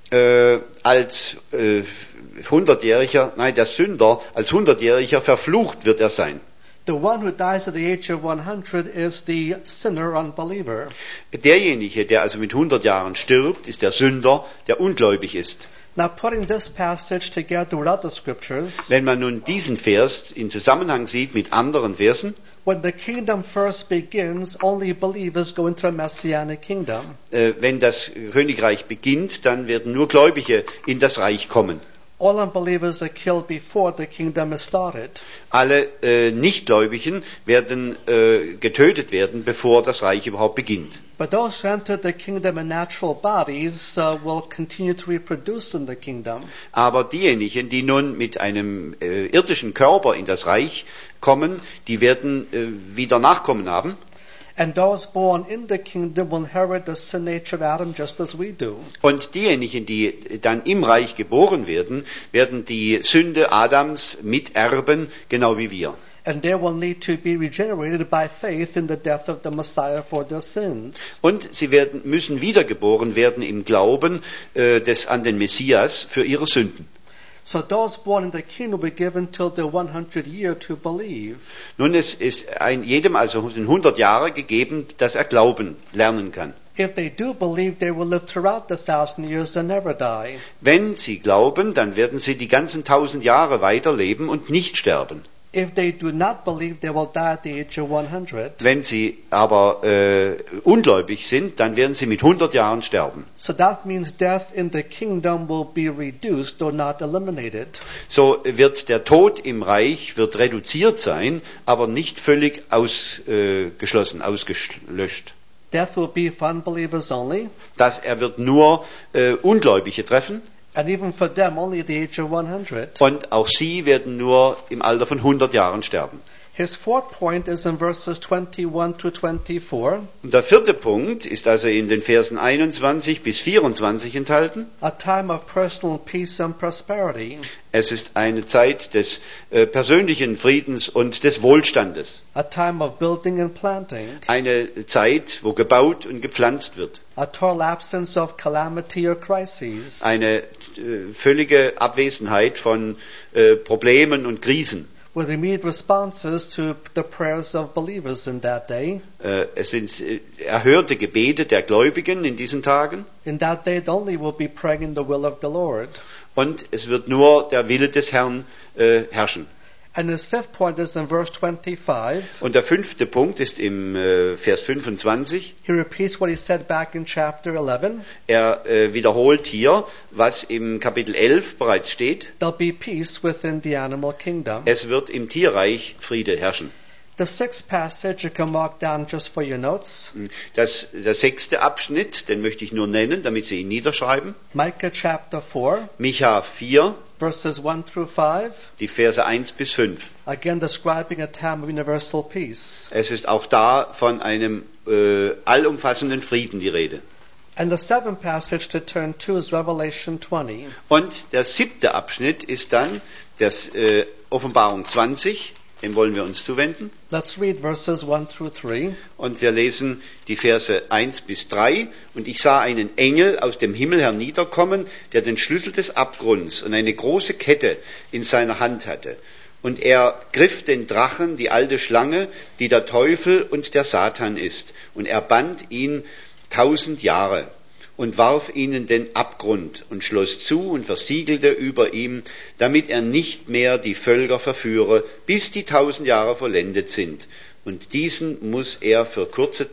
[SPEAKER 1] als 100-Jähriger, nein, der Sünder als 100-Jähriger verflucht wird er sein.
[SPEAKER 2] The one who dies at the age of 100 is the sinner unbeliever.
[SPEAKER 1] Derjenige, der also mit 100 Jahren stirbt, ist der Sünder, der ungläubig ist.
[SPEAKER 2] Now, putting this passage together with other scriptures,
[SPEAKER 1] Wenn man nun diesen Vers in Zusammenhang sieht mit anderen Versen,
[SPEAKER 2] when the kingdom first begins, only believers go into the messianic kingdom.
[SPEAKER 1] Wenn das Königreich beginnt, dann werden nur Gläubige in das Reich kommen.
[SPEAKER 2] All unbelievers are killed before the kingdom is started.
[SPEAKER 1] Alle Nichtgläubigen werden getötet werden, bevor das Reich überhaupt beginnt.
[SPEAKER 2] But those who enter the kingdom in natural bodies will continue to reproduce in the kingdom.
[SPEAKER 1] Aber diejenigen, die nun mit einem irdischen Körper in das Reich kommen, die werden wieder Nachkommen haben.
[SPEAKER 2] And those born in the kingdom will inherit the sin nature of Adam just as we do.
[SPEAKER 1] Und diejenigen, die dann im Reich geboren werden, werden die Sünde Adams miterben, genau wie wir.
[SPEAKER 2] And they will need to be regenerated by faith in the death of the Messiah for their sins.
[SPEAKER 1] Und sie müssen wiedergeboren werden im Glauben an den Messias für ihre Sünden.
[SPEAKER 2] So those born in the kingdom will be given till the 100 year to believe.
[SPEAKER 1] Nun, es ist jedem also 100 Jahre gegeben, dass er glauben lernen kann.
[SPEAKER 2] If they do believe, they will live throughout the 1,000 years and never die.
[SPEAKER 1] Wenn sie glauben, dann werden sie die ganzen 1000 Jahre weiterleben und nicht sterben.
[SPEAKER 2] If they do not believe, they will die at the age of 100.
[SPEAKER 1] Wenn sie aber ungläubig sind, dann werden sie mit 100 Jahren sterben.
[SPEAKER 2] So that means death in the kingdom will be reduced or not eliminated.
[SPEAKER 1] So wird der Tod im Reich wird reduziert sein, aber nicht völlig ausgelöscht.
[SPEAKER 2] Death will be for unbelievers only,
[SPEAKER 1] Er wird nur Ungläubige treffen.
[SPEAKER 2] and even for them only at the age of 100.
[SPEAKER 1] Und auch sie werden nur im Alter von 100 Jahren sterben.
[SPEAKER 2] His fourth point is in verses 21 to 24,
[SPEAKER 1] Und der vierte Punkt ist also in den Versen 21 bis 24 enthalten.
[SPEAKER 2] a time of personal peace and prosperity,
[SPEAKER 1] Es ist eine Zeit des persönlichen Friedens und des Wohlstandes.
[SPEAKER 2] a time of building and planting,
[SPEAKER 1] Eine Zeit, wo gebaut und gepflanzt wird.
[SPEAKER 2] a total absence of calamity or crises,
[SPEAKER 1] Eine völlige Abwesenheit von Problemen und Krisen.
[SPEAKER 2] with immediate responses to the prayers of believers in that day.
[SPEAKER 1] Es sind erhörte Gebete der Gläubigen in diesen Tagen.
[SPEAKER 2] In that day, they only will be praying in the will of the Lord.
[SPEAKER 1] Und es wird nur der Wille des Herrn herrschen.
[SPEAKER 2] And his fifth point is in verse 25.
[SPEAKER 1] Und der fünfte Punkt ist im Vers 25.
[SPEAKER 2] He repeats what he said back in chapter 11.
[SPEAKER 1] Er wiederholt hier, was im Kapitel 11 bereits steht.
[SPEAKER 2] There'll be peace within the animal kingdom.
[SPEAKER 1] Es wird im Tierreich Friede herrschen.
[SPEAKER 2] The sixth passage you can mark down just for your notes.
[SPEAKER 1] Der sechste Abschnitt, den möchte ich nur nennen, damit Sie ihn niederschreiben.
[SPEAKER 2] Micah chapter 4,
[SPEAKER 1] Micha 4,
[SPEAKER 2] verses 1 through 5.
[SPEAKER 1] die Verse 1 bis 5.
[SPEAKER 2] Again describing a time of universal peace.
[SPEAKER 1] Es ist auch da von einem allumfassenden Frieden die Rede.
[SPEAKER 2] And the seventh passage to turn to is Revelation 20.
[SPEAKER 1] Und der siebte Abschnitt ist dann das Offenbarung 20, dem wollen wir uns zuwenden.
[SPEAKER 2] Let's read verses 1 through 3.
[SPEAKER 1] Und wir lesen die Verse 1 bis 3. Und ich sah einen Engel aus dem Himmel herniederkommen, der den Schlüssel des Abgrunds und eine große Kette in seiner Hand hatte. Und er griff den Drachen, die alte Schlange, die der Teufel und der Satan ist. Und er band ihn 1000 Jahre und warf ihnen den Abgrund und schloss zu und versiegelte über ihm, damit er nicht mehr die Völker verführe, bis die 1000 Jahre vollendet sind. Und dann muss er für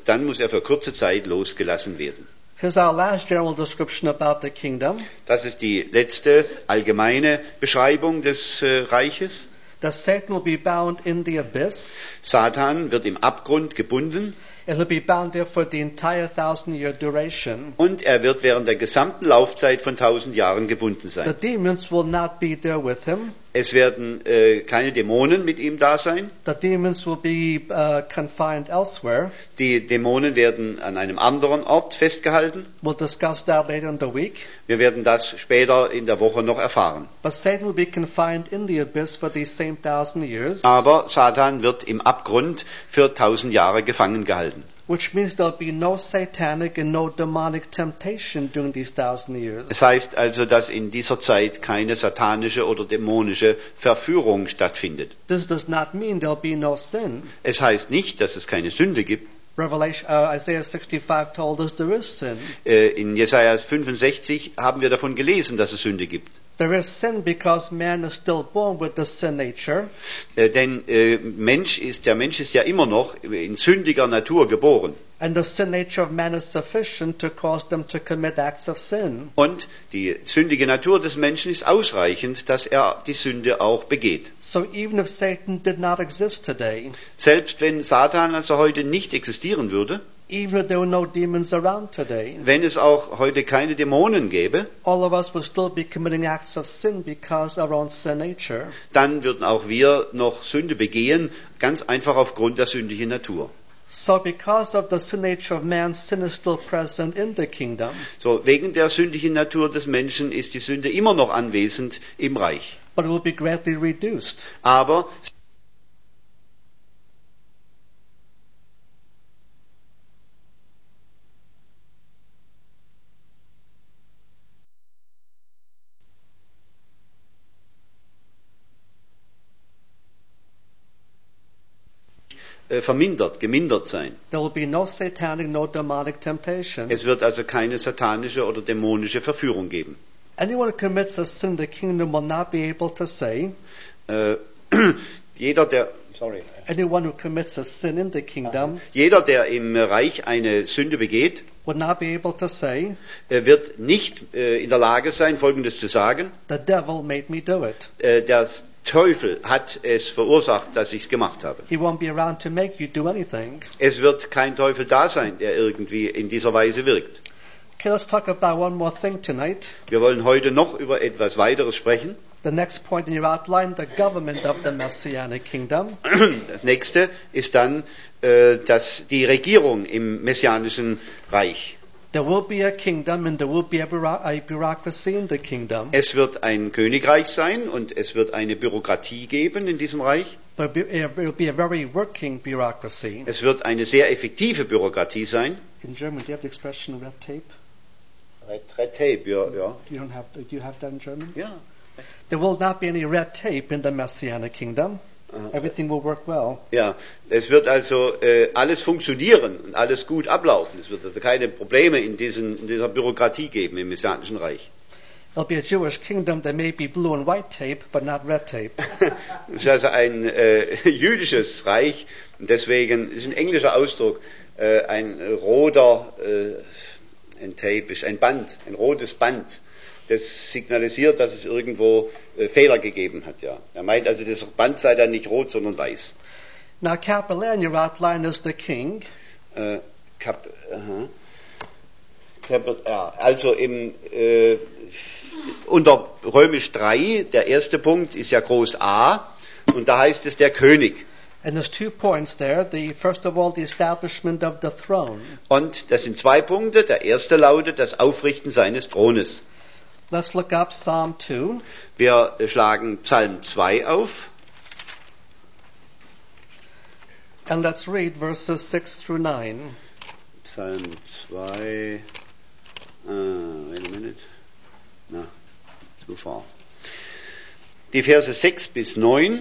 [SPEAKER 1] kurze Zeit losgelassen werden.
[SPEAKER 2] Here's our last general description about the kingdom.
[SPEAKER 1] Das ist die letzte allgemeine Beschreibung des Reiches.
[SPEAKER 2] That Satan will be bound in the abyss.
[SPEAKER 1] Satan wird im Abgrund gebunden.
[SPEAKER 2] It will be bound there for the entire 1,000-year duration.
[SPEAKER 1] Und er wird während der gesamten Laufzeit von 1000 Jahren gebunden
[SPEAKER 2] The
[SPEAKER 1] sein.
[SPEAKER 2] demons will not be there with him.
[SPEAKER 1] Es werden keine Dämonen mit ihm da sein.
[SPEAKER 2] The demons will be confined elsewhere.
[SPEAKER 1] Die Dämonen werden an einem anderen Ort festgehalten.
[SPEAKER 2] We'll discuss that later in the week.
[SPEAKER 1] Wir werden das später in der Woche noch erfahren.
[SPEAKER 2] But Satan will be confined in the abyss for these same 1,000 years.
[SPEAKER 1] Aber Satan wird im Abgrund für 1000 Jahre gefangen gehalten.
[SPEAKER 2] Which means there'll be no satanic and no demonic temptation during these 1,000 years.
[SPEAKER 1] Es heißt also, dass in dieser Zeit keine satanische oder dämonische Verführung stattfindet.
[SPEAKER 2] This does not mean there'll be no sin.
[SPEAKER 1] Es heißt nicht, dass es keine Sünde gibt.
[SPEAKER 2] Isaiah 65 told us there is sin.
[SPEAKER 1] In Jesaja 65 haben wir davon gelesen, dass es Sünde gibt.
[SPEAKER 2] There is sin because man is still born with the sin nature.
[SPEAKER 1] Denn der Mensch ist ja immer noch in sündiger Natur geboren.
[SPEAKER 2] And the sin nature of man is sufficient to cause them to commit acts of sin.
[SPEAKER 1] Und die sündige Natur des Menschen ist ausreichend, dass er die Sünde auch begeht.
[SPEAKER 2] So even if Satan did not exist today,
[SPEAKER 1] Selbst wenn Satan also heute nicht existieren würde,
[SPEAKER 2] even if there were no demons around today,
[SPEAKER 1] wenn es auch heute keine Dämonen gäbe,
[SPEAKER 2] all of us will still be committing acts of sin because of our own sin nature.
[SPEAKER 1] dann würden auch wir noch Sünde begehen, ganz einfach aufgrund der sündigen Natur.
[SPEAKER 2] So because of the sin nature of man, sin is still present in the kingdom.
[SPEAKER 1] So, wegen der sündigen Natur des Menschen ist die Sünde immer noch anwesend im Reich.
[SPEAKER 2] But it will be greatly reduced.
[SPEAKER 1] Aber gemindert sein.
[SPEAKER 2] There will be no satanic, no demonic temptation.
[SPEAKER 1] Es wird also keine satanische oder dämonische Verführung geben.
[SPEAKER 2] Anyone who commits a sin in the kingdom will not be able to say, anyone who commits a sin in the kingdom
[SPEAKER 1] jeder, der im Reich eine Sünde begeht,
[SPEAKER 2] would not be able to say,
[SPEAKER 1] wird nicht in der Lage sein, Folgendes zu sagen:
[SPEAKER 2] the devil made me do it.
[SPEAKER 1] Der Teufel hat es verursacht, dass ich es gemacht habe.
[SPEAKER 2] He won't be around to make you do anything.
[SPEAKER 1] Es wird kein Teufel da sein, der irgendwie in dieser Weise wirkt.
[SPEAKER 2] Okay, let's talk about one more thing tonight.
[SPEAKER 1] Wir wollen heute noch über etwas weiteres sprechen.
[SPEAKER 2] The next point in your outline, the government of the Messianic kingdom.
[SPEAKER 1] Das nächste ist dann die Regierung im messianischen Reich.
[SPEAKER 2] There will be a kingdom and there will be a bureaucracy in the kingdom.
[SPEAKER 1] Es wird ein Königreich sein und es wird eine Bürokratie geben in diesem Reich.
[SPEAKER 2] There will be a very working bureaucracy.
[SPEAKER 1] Es wird eine sehr effektive Bürokratie sein.
[SPEAKER 2] In German, do you have the expression red tape?
[SPEAKER 1] Red Tape, ja.
[SPEAKER 2] Do you have that in German?
[SPEAKER 1] Ja.
[SPEAKER 2] There will not be any red tape in the Messianic kingdom. Everything will work well.
[SPEAKER 1] Ja, es wird also alles funktionieren und alles gut ablaufen. Es wird also keine Probleme in dieser Bürokratie geben im Messianischen Reich.
[SPEAKER 2] It'll be a Jewish kingdom. There may be blue and white tape, but not red tape.
[SPEAKER 1] Es ist also ein jüdisches Reich und deswegen ist ein englischer Ausdruck ein roter ein Tape ist ein Band, ein rotes Band. Das signalisiert, dass es irgendwo Fehler gegeben hat. Ja. Er meint also, das Band sei dann nicht rot, sondern weiß.
[SPEAKER 2] Now, capital A in your outline is the king.
[SPEAKER 1] Also unter Römisch 3, der erste Punkt ist ja groß A und da heißt es der König.
[SPEAKER 2] And there's 2 points there. First of all, the establishment of the throne.
[SPEAKER 1] Und das sind 2 Punkte. Der erste lautet das Aufrichten seines Thrones.
[SPEAKER 2] Let's look up Psalm 2.
[SPEAKER 1] Wir schlagen Psalm 2 auf.
[SPEAKER 2] And let's read verses 6 through 9.
[SPEAKER 1] Psalm 2. Wait a minute. Na, too far. Die Verse 6 bis 9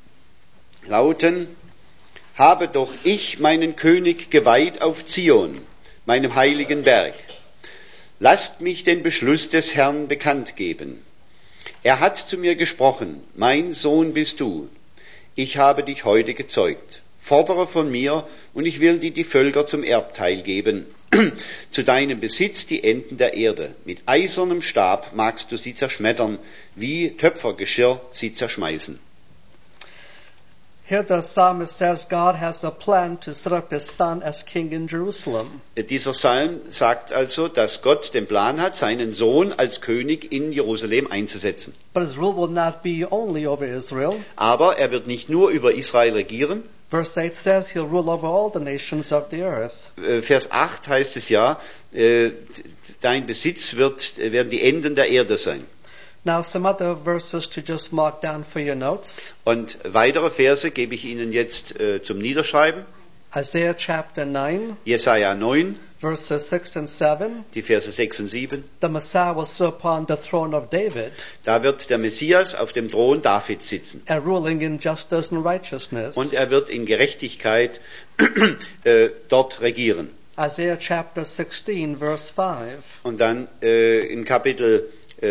[SPEAKER 1] lauten: Habe doch ich meinen König geweiht auf Zion, meinem heiligen Berg. Lasst mich den Beschluss des Herrn bekannt geben. Er hat zu mir gesprochen: Mein Sohn bist du. Ich habe dich heute gezeugt. Fordere von mir, und ich will dir die Völker zum Erbteil geben. Zu deinem Besitz die Enden der Erde. Mit eisernem Stab magst du sie zerschmettern, wie Töpfergeschirr sie zerschmeißen.
[SPEAKER 2] Here the psalmist says God has a plan to set up his son as king in Jerusalem.
[SPEAKER 1] Dieser Psalm sagt also, dass Gott den Plan hat, seinen Sohn als König in Jerusalem einzusetzen.
[SPEAKER 2] But his rule will not be only over Israel.
[SPEAKER 1] Aber er wird nicht nur über Israel regieren.
[SPEAKER 2] Verse 8 says he'll rule over all the nations of the earth.
[SPEAKER 1] Vers 8 heißt es ja, dein Besitz werden die Enden der Erde sein.
[SPEAKER 2] Now some other verses to just mark down for your notes.
[SPEAKER 1] Und weitere Verse gebe ich Ihnen jetzt zum Niederschreiben.
[SPEAKER 2] Isaiah chapter 9,
[SPEAKER 1] Jesaja 9,
[SPEAKER 2] verses 6 and 7.
[SPEAKER 1] die Verse 6 und 7.
[SPEAKER 2] The Messiah will sit upon the throne of David,
[SPEAKER 1] Da wird der Messias auf dem Thron Davids sitzen.
[SPEAKER 2] and ruling in justice and righteousness.
[SPEAKER 1] Und er wird in Gerechtigkeit dort regieren.
[SPEAKER 2] Isaiah chapter 16, verse 5.
[SPEAKER 1] Und dann in Kapitel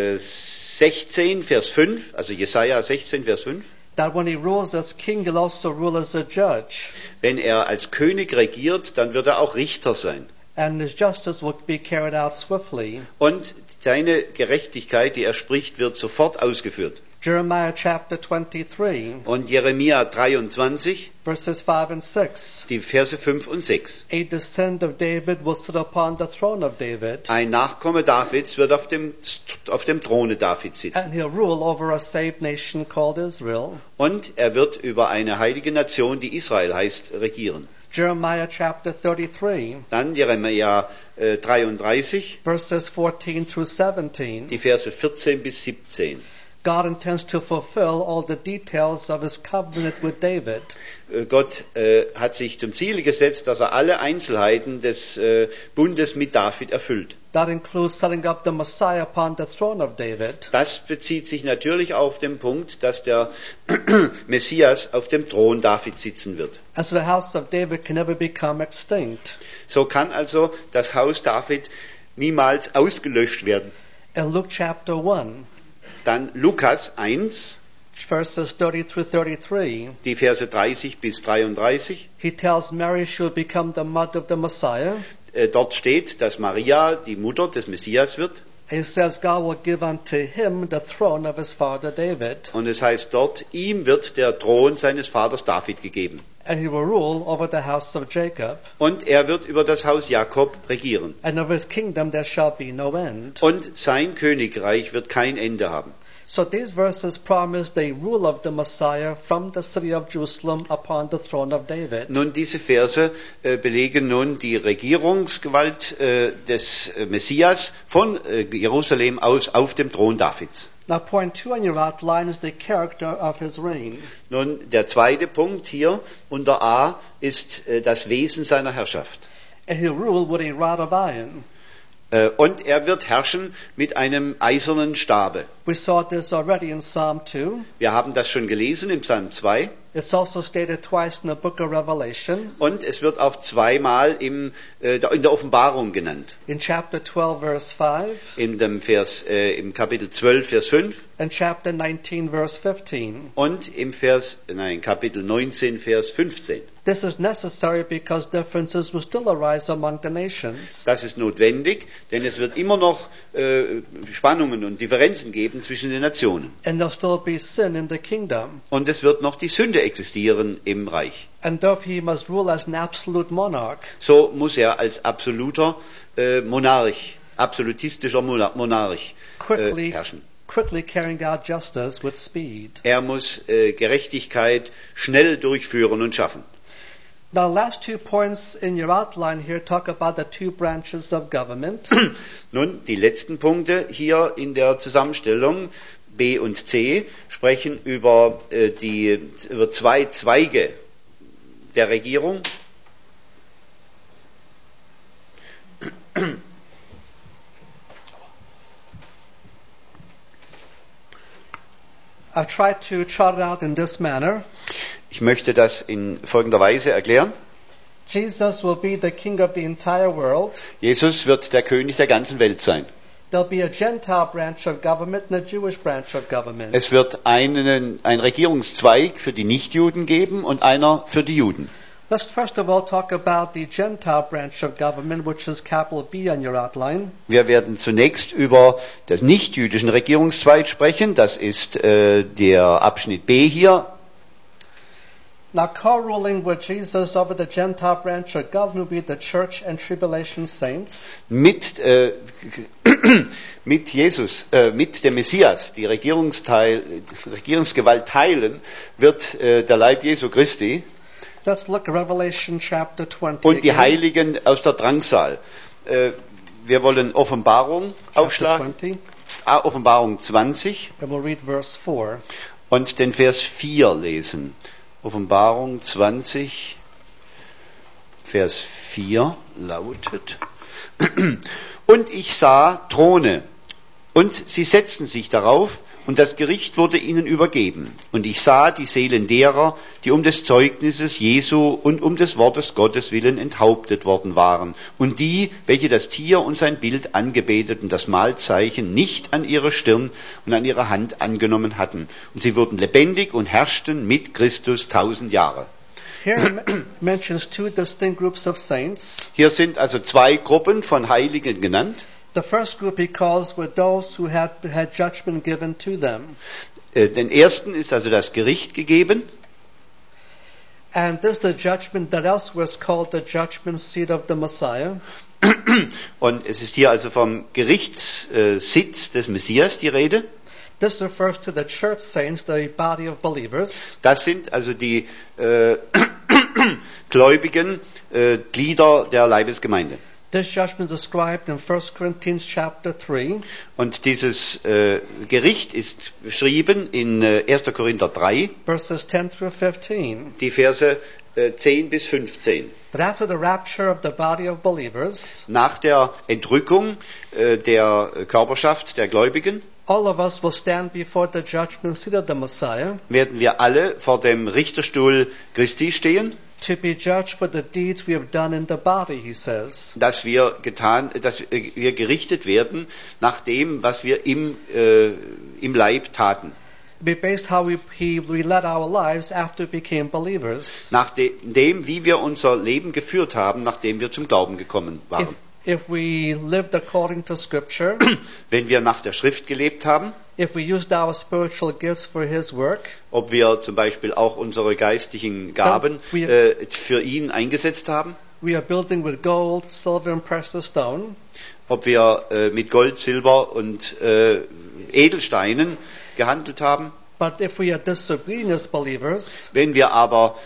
[SPEAKER 1] 16, Vers 5, also Jesaja 16, Vers 5.
[SPEAKER 2] That when he rules as king, he'll also rule as a judge.
[SPEAKER 1] Wenn er als König regiert, dann wird er auch Richter sein.
[SPEAKER 2] And his justice will be carried out swiftly.
[SPEAKER 1] Und seine Gerechtigkeit, die er spricht, wird sofort ausgeführt.
[SPEAKER 2] Jeremiah chapter 23,
[SPEAKER 1] Und Jeremia 23,
[SPEAKER 2] verses 5 and 6.
[SPEAKER 1] die Verse 5 und 6.
[SPEAKER 2] A descendant of David will sit upon the throne of David,
[SPEAKER 1] Ein Nachkomme Davids wird auf dem Throne Davids sitzen.
[SPEAKER 2] and he'll rule over a saved nation called Israel.
[SPEAKER 1] Und er wird über eine heilige Nation, die Israel heißt, regieren.
[SPEAKER 2] Jeremiah chapter 33,
[SPEAKER 1] Dann Jeremia 33,
[SPEAKER 2] verses 14 through 17.
[SPEAKER 1] die Verse 14 bis 17.
[SPEAKER 2] God intends to fulfill all the details of his covenant with David.
[SPEAKER 1] Gott hat sich zum Ziel gesetzt, dass er alle Einzelheiten des Bundes mit David erfüllt.
[SPEAKER 2] That includes setting up the Messiah upon the throne of David.
[SPEAKER 1] Das bezieht sich natürlich auf den Punkt, dass der Messias auf dem Thron Davids sitzen wird.
[SPEAKER 2] And so the house of David can never become extinct.
[SPEAKER 1] So kann also das Haus David niemals ausgelöscht werden.
[SPEAKER 2] In Luke chapter 1,
[SPEAKER 1] Dann Lukas 1,
[SPEAKER 2] verses 30 through 33,
[SPEAKER 1] die Verse 30 bis 33.
[SPEAKER 2] he tells Mary she will become the mother of the Messiah.
[SPEAKER 1] Dort steht, dass Maria die Mutter des Messias wird.
[SPEAKER 2] He says God will give unto him the throne of his father David,
[SPEAKER 1] Und es heißt dort, ihm wird der Thron seines Vaters David gegeben.
[SPEAKER 2] and he will rule over the house of Jacob,
[SPEAKER 1] Und er wird über das Haus Jakob regieren.
[SPEAKER 2] and of his kingdom there shall be no end.
[SPEAKER 1] Und sein Königreich wird kein Ende haben.
[SPEAKER 2] So these verses promise the rule of the Messiah from the city of Jerusalem upon the throne of David.
[SPEAKER 1] Nun, diese Verse belegen nun die Regierungsgewalt des Messias von Jerusalem aus auf dem Thron Davids.
[SPEAKER 2] Now point 2 on your outline is the character of his reign.
[SPEAKER 1] Nun, der zweite Punkt hier unter A ist das Wesen seiner Herrschaft.
[SPEAKER 2] And he'll rule with a rod of iron.
[SPEAKER 1] Und er wird herrschen mit einem eisernen Stabe.
[SPEAKER 2] We saw this already in Psalm 2.
[SPEAKER 1] Wir haben das schon gelesen im Psalm 2.
[SPEAKER 2] It's also stated twice in the book of Revelation.
[SPEAKER 1] Und es wird auch zweimal in der Offenbarung genannt.
[SPEAKER 2] In chapter 12, verse 5.
[SPEAKER 1] Im Kapitel 12, Vers 5.
[SPEAKER 2] And chapter 19, verse 15.
[SPEAKER 1] Und Kapitel 19, Vers 15.
[SPEAKER 2] This is necessary because differences will still arise among the nations.
[SPEAKER 1] Das ist notwendig, denn es wird immer noch Spannungen und Differenzen geben zwischen den Nationen.
[SPEAKER 2] And there'll still be sin in the kingdom.
[SPEAKER 1] Und es wird noch die Sünde existieren im Reich.
[SPEAKER 2] And therefore he must rule as an absolute monarch.
[SPEAKER 1] So muss er als absolutistischer Monarch herrschen.
[SPEAKER 2] Quickly carrying out justice with speed.
[SPEAKER 1] Er muss Gerechtigkeit schnell durchführen und schaffen.
[SPEAKER 2] Now, the last 2 points in your outline here talk about the 2 branches of government.
[SPEAKER 1] Nun, die letzten Punkte hier in der Zusammenstellung B und C sprechen über 2 Zweige der Regierung.
[SPEAKER 2] I've tried to chart it out in this manner.
[SPEAKER 1] Ich möchte das in folgender Weise erklären.
[SPEAKER 2] Jesus will be the king of the entire world.
[SPEAKER 1] Jesus wird der König der ganzen Welt sein.
[SPEAKER 2] There'll be a Gentile branch of government and a Jewish branch of government.
[SPEAKER 1] Es wird ein Regierungszweig für die Nichtjuden geben und einer für die Juden.
[SPEAKER 2] Let's first of all talk about the Gentile branch of government, which is capital B on your outline.
[SPEAKER 1] Wir werden zunächst über den nichtjüdischen Regierungszweig sprechen. Das ist der Abschnitt B hier.
[SPEAKER 2] Now, co-ruling with Jesus over the Gentile branch of government will be the church and tribulation saints.
[SPEAKER 1] Mit Jesus, mit dem Messias, die Regierungsgewalt teilen, wird der Leib Jesu Christi.
[SPEAKER 2] Let's look at Revelation chapter 20.
[SPEAKER 1] Und die
[SPEAKER 2] again.
[SPEAKER 1] Heiligen aus der Drangsal. Wir wollen Offenbarung aufschlagen.
[SPEAKER 2] 20,
[SPEAKER 1] Offenbarung 20
[SPEAKER 2] and we'll read verse 4.
[SPEAKER 1] und den Vers 4 lesen. Offenbarung 20, Vers 4 lautet: Und ich sah Throne, und sie setzten sich darauf, und das Gericht wurde ihnen übergeben. Und ich sah die Seelen derer, die um des Zeugnisses Jesu und um des Wortes Gottes willen enthauptet worden waren, und die, welche das Tier und sein Bild angebetet und das Mahlzeichen nicht an ihre Stirn und an ihre Hand angenommen hatten. Und sie wurden lebendig und herrschten mit Christus 1000 Jahre.
[SPEAKER 2] Here mentions 2 distinct groups of saints.
[SPEAKER 1] Hier sind also 2 Gruppen von Heiligen genannt.
[SPEAKER 2] The first group he calls were those who had judgment given to them.
[SPEAKER 1] Den ersten ist also das Gericht gegeben.
[SPEAKER 2] And this is the judgment that elsewhere is called the judgment seat of the Messiah.
[SPEAKER 1] Und es ist hier also vom Gerichtssitz des Messias die Rede.
[SPEAKER 2] This refers to the church saints, the body of believers.
[SPEAKER 1] Das sind also die gläubigen Glieder der Leibesgemeinde.
[SPEAKER 2] This judgment is described in 1 Corinthians chapter 3,
[SPEAKER 1] Und dieses Gericht ist beschrieben in 1. Korinther 3,
[SPEAKER 2] verses 10 through 15.
[SPEAKER 1] die Verse 10 bis 15.
[SPEAKER 2] But after the rapture of the body of believers,
[SPEAKER 1] Nach der Entrückung der Körperschaft der Gläubigen
[SPEAKER 2] all of us will stand before the judgment seat of the Messiah
[SPEAKER 1] werden wir alle vor dem Richterstuhl Christi stehen,
[SPEAKER 2] to be judged for the deeds we have done in the body, he says.
[SPEAKER 1] dass wir gerichtet werden nach dem, was wir im Leib taten.
[SPEAKER 2] Be based how we led our lives after we became believers.
[SPEAKER 1] Nach dem, wie wir unser Leben geführt haben, nachdem wir zum Glauben gekommen waren.
[SPEAKER 2] If we lived according to Scripture,
[SPEAKER 1] Wenn wir nach der Schrift gelebt haben,
[SPEAKER 2] if we used our spiritual gifts for His work,
[SPEAKER 1] ob wir zum Beispiel auch unsere geistlichen Gaben für ihn eingesetzt haben,
[SPEAKER 2] we are building with gold, silver, and precious stone,
[SPEAKER 1] ob wir mit Gold, Silber und Edelsteinen gehandelt haben.
[SPEAKER 2] but if we are disobedient as believers
[SPEAKER 1] Wenn wir aber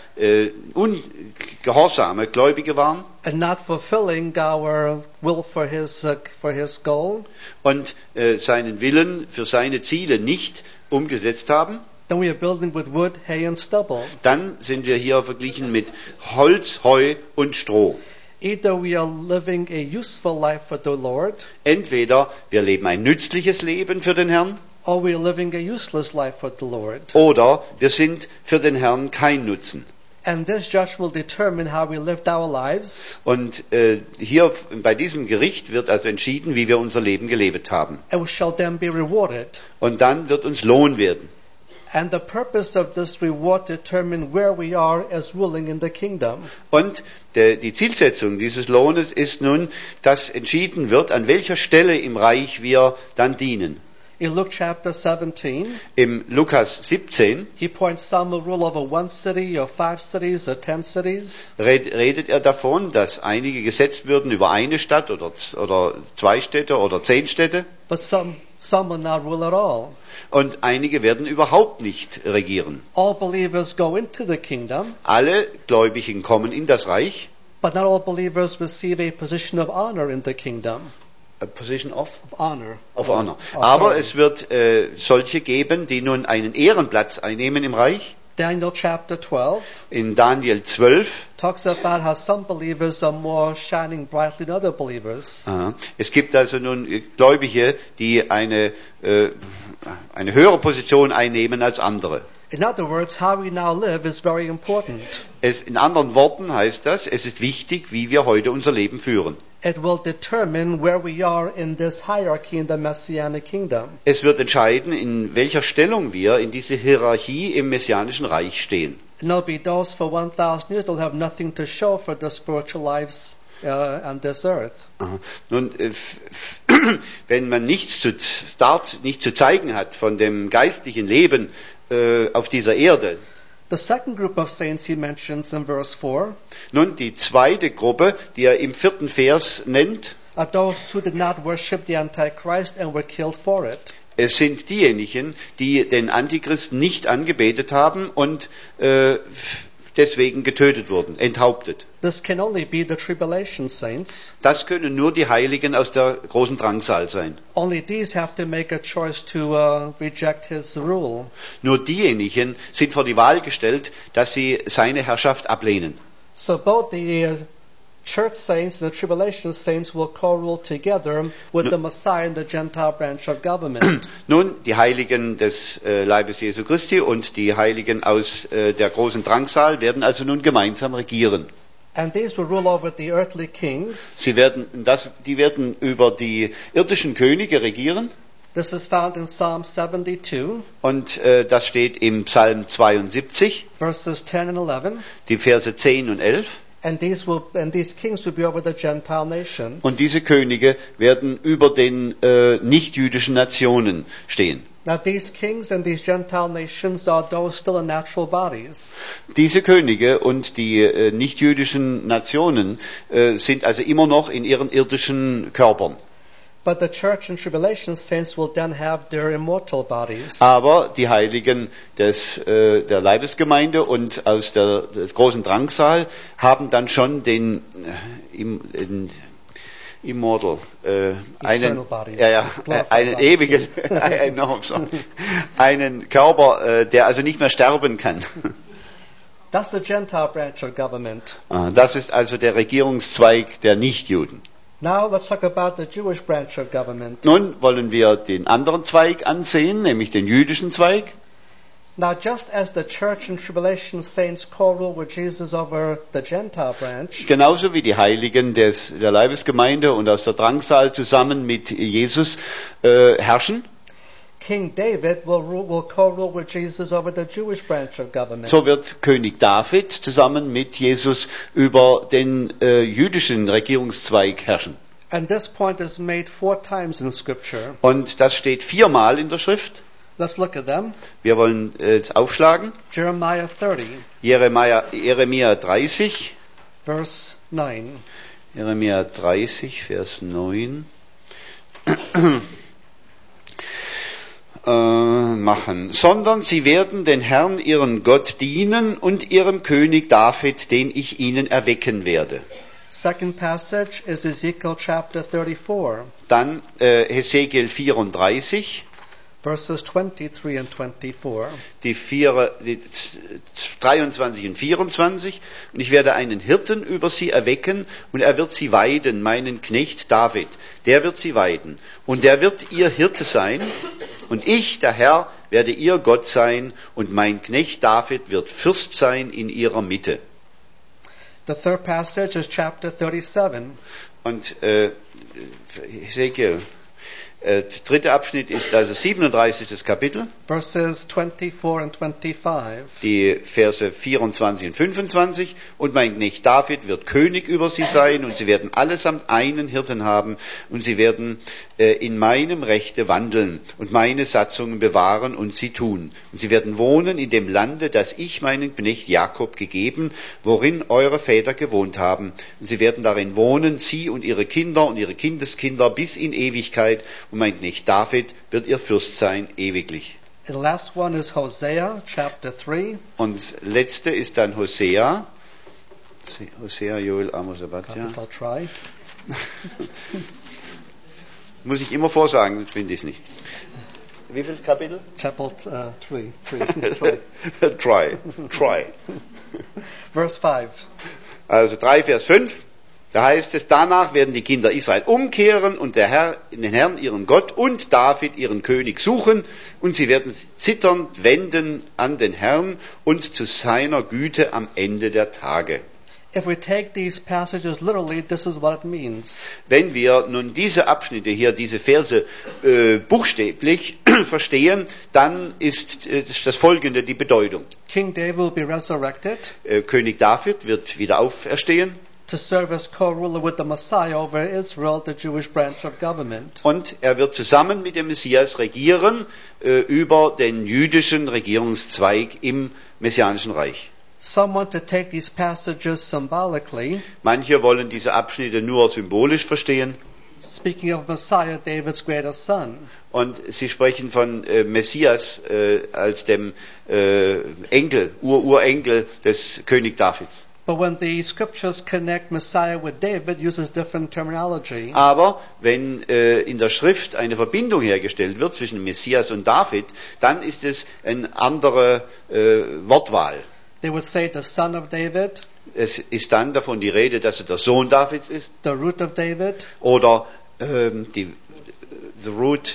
[SPEAKER 1] ungehorsame Gläubige waren
[SPEAKER 2] and not fulfilling our will for His goal,
[SPEAKER 1] und seinen Willen für seine Ziele nicht umgesetzt haben,
[SPEAKER 2] then we are building with wood, hay, and stubble.
[SPEAKER 1] dann sind wir hier verglichen mit Holz, Heu und Stroh.
[SPEAKER 2] Either we are living a useful life for the Lord,
[SPEAKER 1] Entweder wir leben ein nützliches Leben für den Herrn,
[SPEAKER 2] or we are living a useless life for the Lord.
[SPEAKER 1] oder wir sind für den Herrn kein Nutzen.
[SPEAKER 2] And this judgment will determine how we lived our lives,
[SPEAKER 1] Und hier bei diesem Gericht wird also entschieden, wie wir unser Leben gelebt haben.
[SPEAKER 2] and we shall then be rewarded.
[SPEAKER 1] Und dann wird uns Lohn werden.
[SPEAKER 2] And the purpose of this reward determine where we are as ruling in the kingdom.
[SPEAKER 1] Und die Zielsetzung dieses Lohnes ist nun, dass entschieden wird, an welcher Stelle im Reich wir dann dienen.
[SPEAKER 2] In Luke chapter 17,
[SPEAKER 1] Im Lukas 17
[SPEAKER 2] he points some will rule over one city or 5 cities or 10 cities.
[SPEAKER 1] redet er davon, dass einige gesetzt würden über eine Stadt oder 2 Städte oder 10 Städte.
[SPEAKER 2] But some will not rule at all.
[SPEAKER 1] Und einige werden überhaupt nicht regieren.
[SPEAKER 2] All believers go into the kingdom,
[SPEAKER 1] Alle Gläubigen kommen in das Reich.
[SPEAKER 2] but not all believers receive a position of honor in the kingdom.
[SPEAKER 1] A position of
[SPEAKER 2] Honor.
[SPEAKER 1] honor. Aber es wird solche geben, die nun einen Ehrenplatz einnehmen im Reich.
[SPEAKER 2] Daniel chapter 12
[SPEAKER 1] In Daniel 12.
[SPEAKER 2] talks about how some believers are more shining brightly than other believers.
[SPEAKER 1] Es gibt also nun Gläubige, die eine höhere Position einnehmen als andere.
[SPEAKER 2] In other words, how we now live is very important.
[SPEAKER 1] In anderen Worten heißt das, es ist wichtig, wie wir heute unser Leben führen.
[SPEAKER 2] It will determine where we are in this hierarchy in the Messianic kingdom.
[SPEAKER 1] Es wird entscheiden, in welcher Stellung wir in dieser Hierarchie im Messianischen Reich stehen.
[SPEAKER 2] And there'll be those for 1,000 years that will have nothing to show for their spiritual lives on this earth.
[SPEAKER 1] Nun, wenn man nichts zu zeigen hat von dem geistlichen Leben auf dieser Erde.
[SPEAKER 2] The second group of saints he mentions in verse 4
[SPEAKER 1] Nun, die zweite Gruppe, die er im 4. Vers nennt,
[SPEAKER 2] are those who did not worship the Antichrist and were killed for it.
[SPEAKER 1] es sind diejenigen, die den Antichristen nicht angebetet haben und deswegen getötet wurden, enthauptet.
[SPEAKER 2] This can only be the tribulation saints.
[SPEAKER 1] Das können nur die Heiligen aus der großen Drangsal sein.
[SPEAKER 2] Only these have to make a choice to reject his rule.
[SPEAKER 1] Nur diejenigen sind vor die Wahl gestellt, dass sie seine Herrschaft ablehnen.
[SPEAKER 2] So both the church saints and the tribulation saints will co-rule together with the Messiah in the Gentile branch of government.
[SPEAKER 1] Nun, die Heiligen des Leibes Jesu Christi und die Heiligen aus der großen Drangsal werden also nun gemeinsam regieren.
[SPEAKER 2] And these will rule over the earthly kings.
[SPEAKER 1] Die werden über die irdischen Könige regieren.
[SPEAKER 2] This is found in Psalm 72,
[SPEAKER 1] Und das steht im Psalm 72,
[SPEAKER 2] verses 10 and 11.
[SPEAKER 1] die Verse 10 und 11.
[SPEAKER 2] And these kings will be over the Gentile nations.
[SPEAKER 1] Und diese Könige werden über den nichtjüdischen Nationen stehen.
[SPEAKER 2] Now these kings and these Gentile nations are those still in natural bodies.
[SPEAKER 1] Diese Könige und die nichtjüdischen Nationen sind also immer noch in ihren irdischen Körpern.
[SPEAKER 2] But the church and tribulation saints will then have their immortal bodies.
[SPEAKER 1] Aber die Heiligen der Leibesgemeinde und aus der großen Drangsal haben dann schon Immortal,
[SPEAKER 2] Eternal bodies.
[SPEAKER 1] einen ewigen, einen Körper, der also nicht mehr sterben kann.
[SPEAKER 2] That's the Gentile branch of government.
[SPEAKER 1] Das ist also der Regierungszweig der Nichtjuden.
[SPEAKER 2] Now let's talk about the Jewish branch of government.
[SPEAKER 1] Nun wollen wir den anderen Zweig ansehen, nämlich den jüdischen Zweig.
[SPEAKER 2] Now, just as the church and tribulation saints co-rule with Jesus over the Gentile branch,
[SPEAKER 1] Genauso wie die Heiligen der Leibesgemeinde und aus der Drangsal zusammen mit Jesus herrschen,
[SPEAKER 2] King David will co-rule with Jesus over the Jewish branch of government.
[SPEAKER 1] so wird König David zusammen mit Jesus über den jüdischen Regierungszweig herrschen.
[SPEAKER 2] And this point is made 4 times in Scripture.
[SPEAKER 1] Und das steht 4-mal in der Schrift.
[SPEAKER 2] Let's look at them.
[SPEAKER 1] Wir wollen aufschlagen.
[SPEAKER 2] Jeremiah 30,
[SPEAKER 1] Jeremia 30,
[SPEAKER 2] verse 9.
[SPEAKER 1] Jeremia 30, Vers 9. Sondern sie werden den Herrn, ihren Gott, dienen und ihrem König David, den ich ihnen erwecken werde.
[SPEAKER 2] Second passage is Ezekiel chapter 34,
[SPEAKER 1] Dann Hesekiel 34,
[SPEAKER 2] verses 23 and 24.
[SPEAKER 1] die 23 und 24. Und ich werde einen Hirten über sie erwecken, und er wird sie weiden, meinen Knecht David. Der wird sie weiden. Und der wird ihr Hirte sein. Und ich, der Herr, werde ihr Gott sein. Und mein Knecht David wird Fürst sein in ihrer Mitte.
[SPEAKER 2] The third passage is chapter 37,
[SPEAKER 1] Und Hesekiel, der dritte Abschnitt ist also 37. Kapitel,
[SPEAKER 2] verses 24 and 25.
[SPEAKER 1] die Verse 24 und 25. Und mein Knecht David wird König über sie sein, und sie werden allesamt einen Hirten haben, und sie werden in meinem Rechte wandeln und meine Satzungen bewahren und sie tun. Und sie werden wohnen in dem Lande, das ich meinem Knecht Jakob gegeben, worin eure Väter gewohnt haben. Und sie werden darin wohnen, sie und ihre Kinder und ihre Kindeskinder bis in Ewigkeit. Und mein Knecht David wird ihr Fürst sein, ewiglich.
[SPEAKER 2] The last one is Hosea chapter 3,
[SPEAKER 1] Und das letzte ist dann Hosea. Hosea, Joel, Amos, Obadja.
[SPEAKER 2] capital try.
[SPEAKER 1] Muss ich immer vorsagen, sonst finde ich es nicht. Wie viel Kapitel?
[SPEAKER 2] Chapter 3.
[SPEAKER 1] Try.
[SPEAKER 2] Verse 5.
[SPEAKER 1] Also 3, Vers 5. Da heißt es, danach werden die Kinder Israel umkehren und den Herrn, ihren Gott, und David, ihren König, suchen, und sie werden zitternd wenden an den Herrn und zu seiner Güte am Ende der Tage.
[SPEAKER 2] If we take these passages literally, this is what it means.
[SPEAKER 1] Wenn wir nun diese Abschnitte hier, diese Verse buchstäblich verstehen, dann ist das Folgende die Bedeutung.
[SPEAKER 2] King David will be resurrected
[SPEAKER 1] König David wird wieder auferstehen,
[SPEAKER 2] to serve as co-ruler with the Messiah over Israel, the Jewish branch of government.
[SPEAKER 1] und er wird zusammen mit dem Messias regieren über den jüdischen Regierungszweig im Messianischen Reich.
[SPEAKER 2] Some want to take these passages symbolically,
[SPEAKER 1] Manche wollen diese Abschnitte nur symbolisch verstehen,
[SPEAKER 2] speaking of Messiah, David's greatest son.
[SPEAKER 1] und sie sprechen von Messias als dem Enkel, Urenkel des König Davids.
[SPEAKER 2] But when the scriptures connect Messiah with David, uses different terminology.
[SPEAKER 1] Aber wenn in der Schrift eine Verbindung hergestellt wird zwischen Messias und David, dann ist es eine andere Wortwahl.
[SPEAKER 2] They would say the son of David,
[SPEAKER 1] Es ist dann davon die Rede, dass er der Sohn Davids ist,
[SPEAKER 2] the root of David,
[SPEAKER 1] oder the root,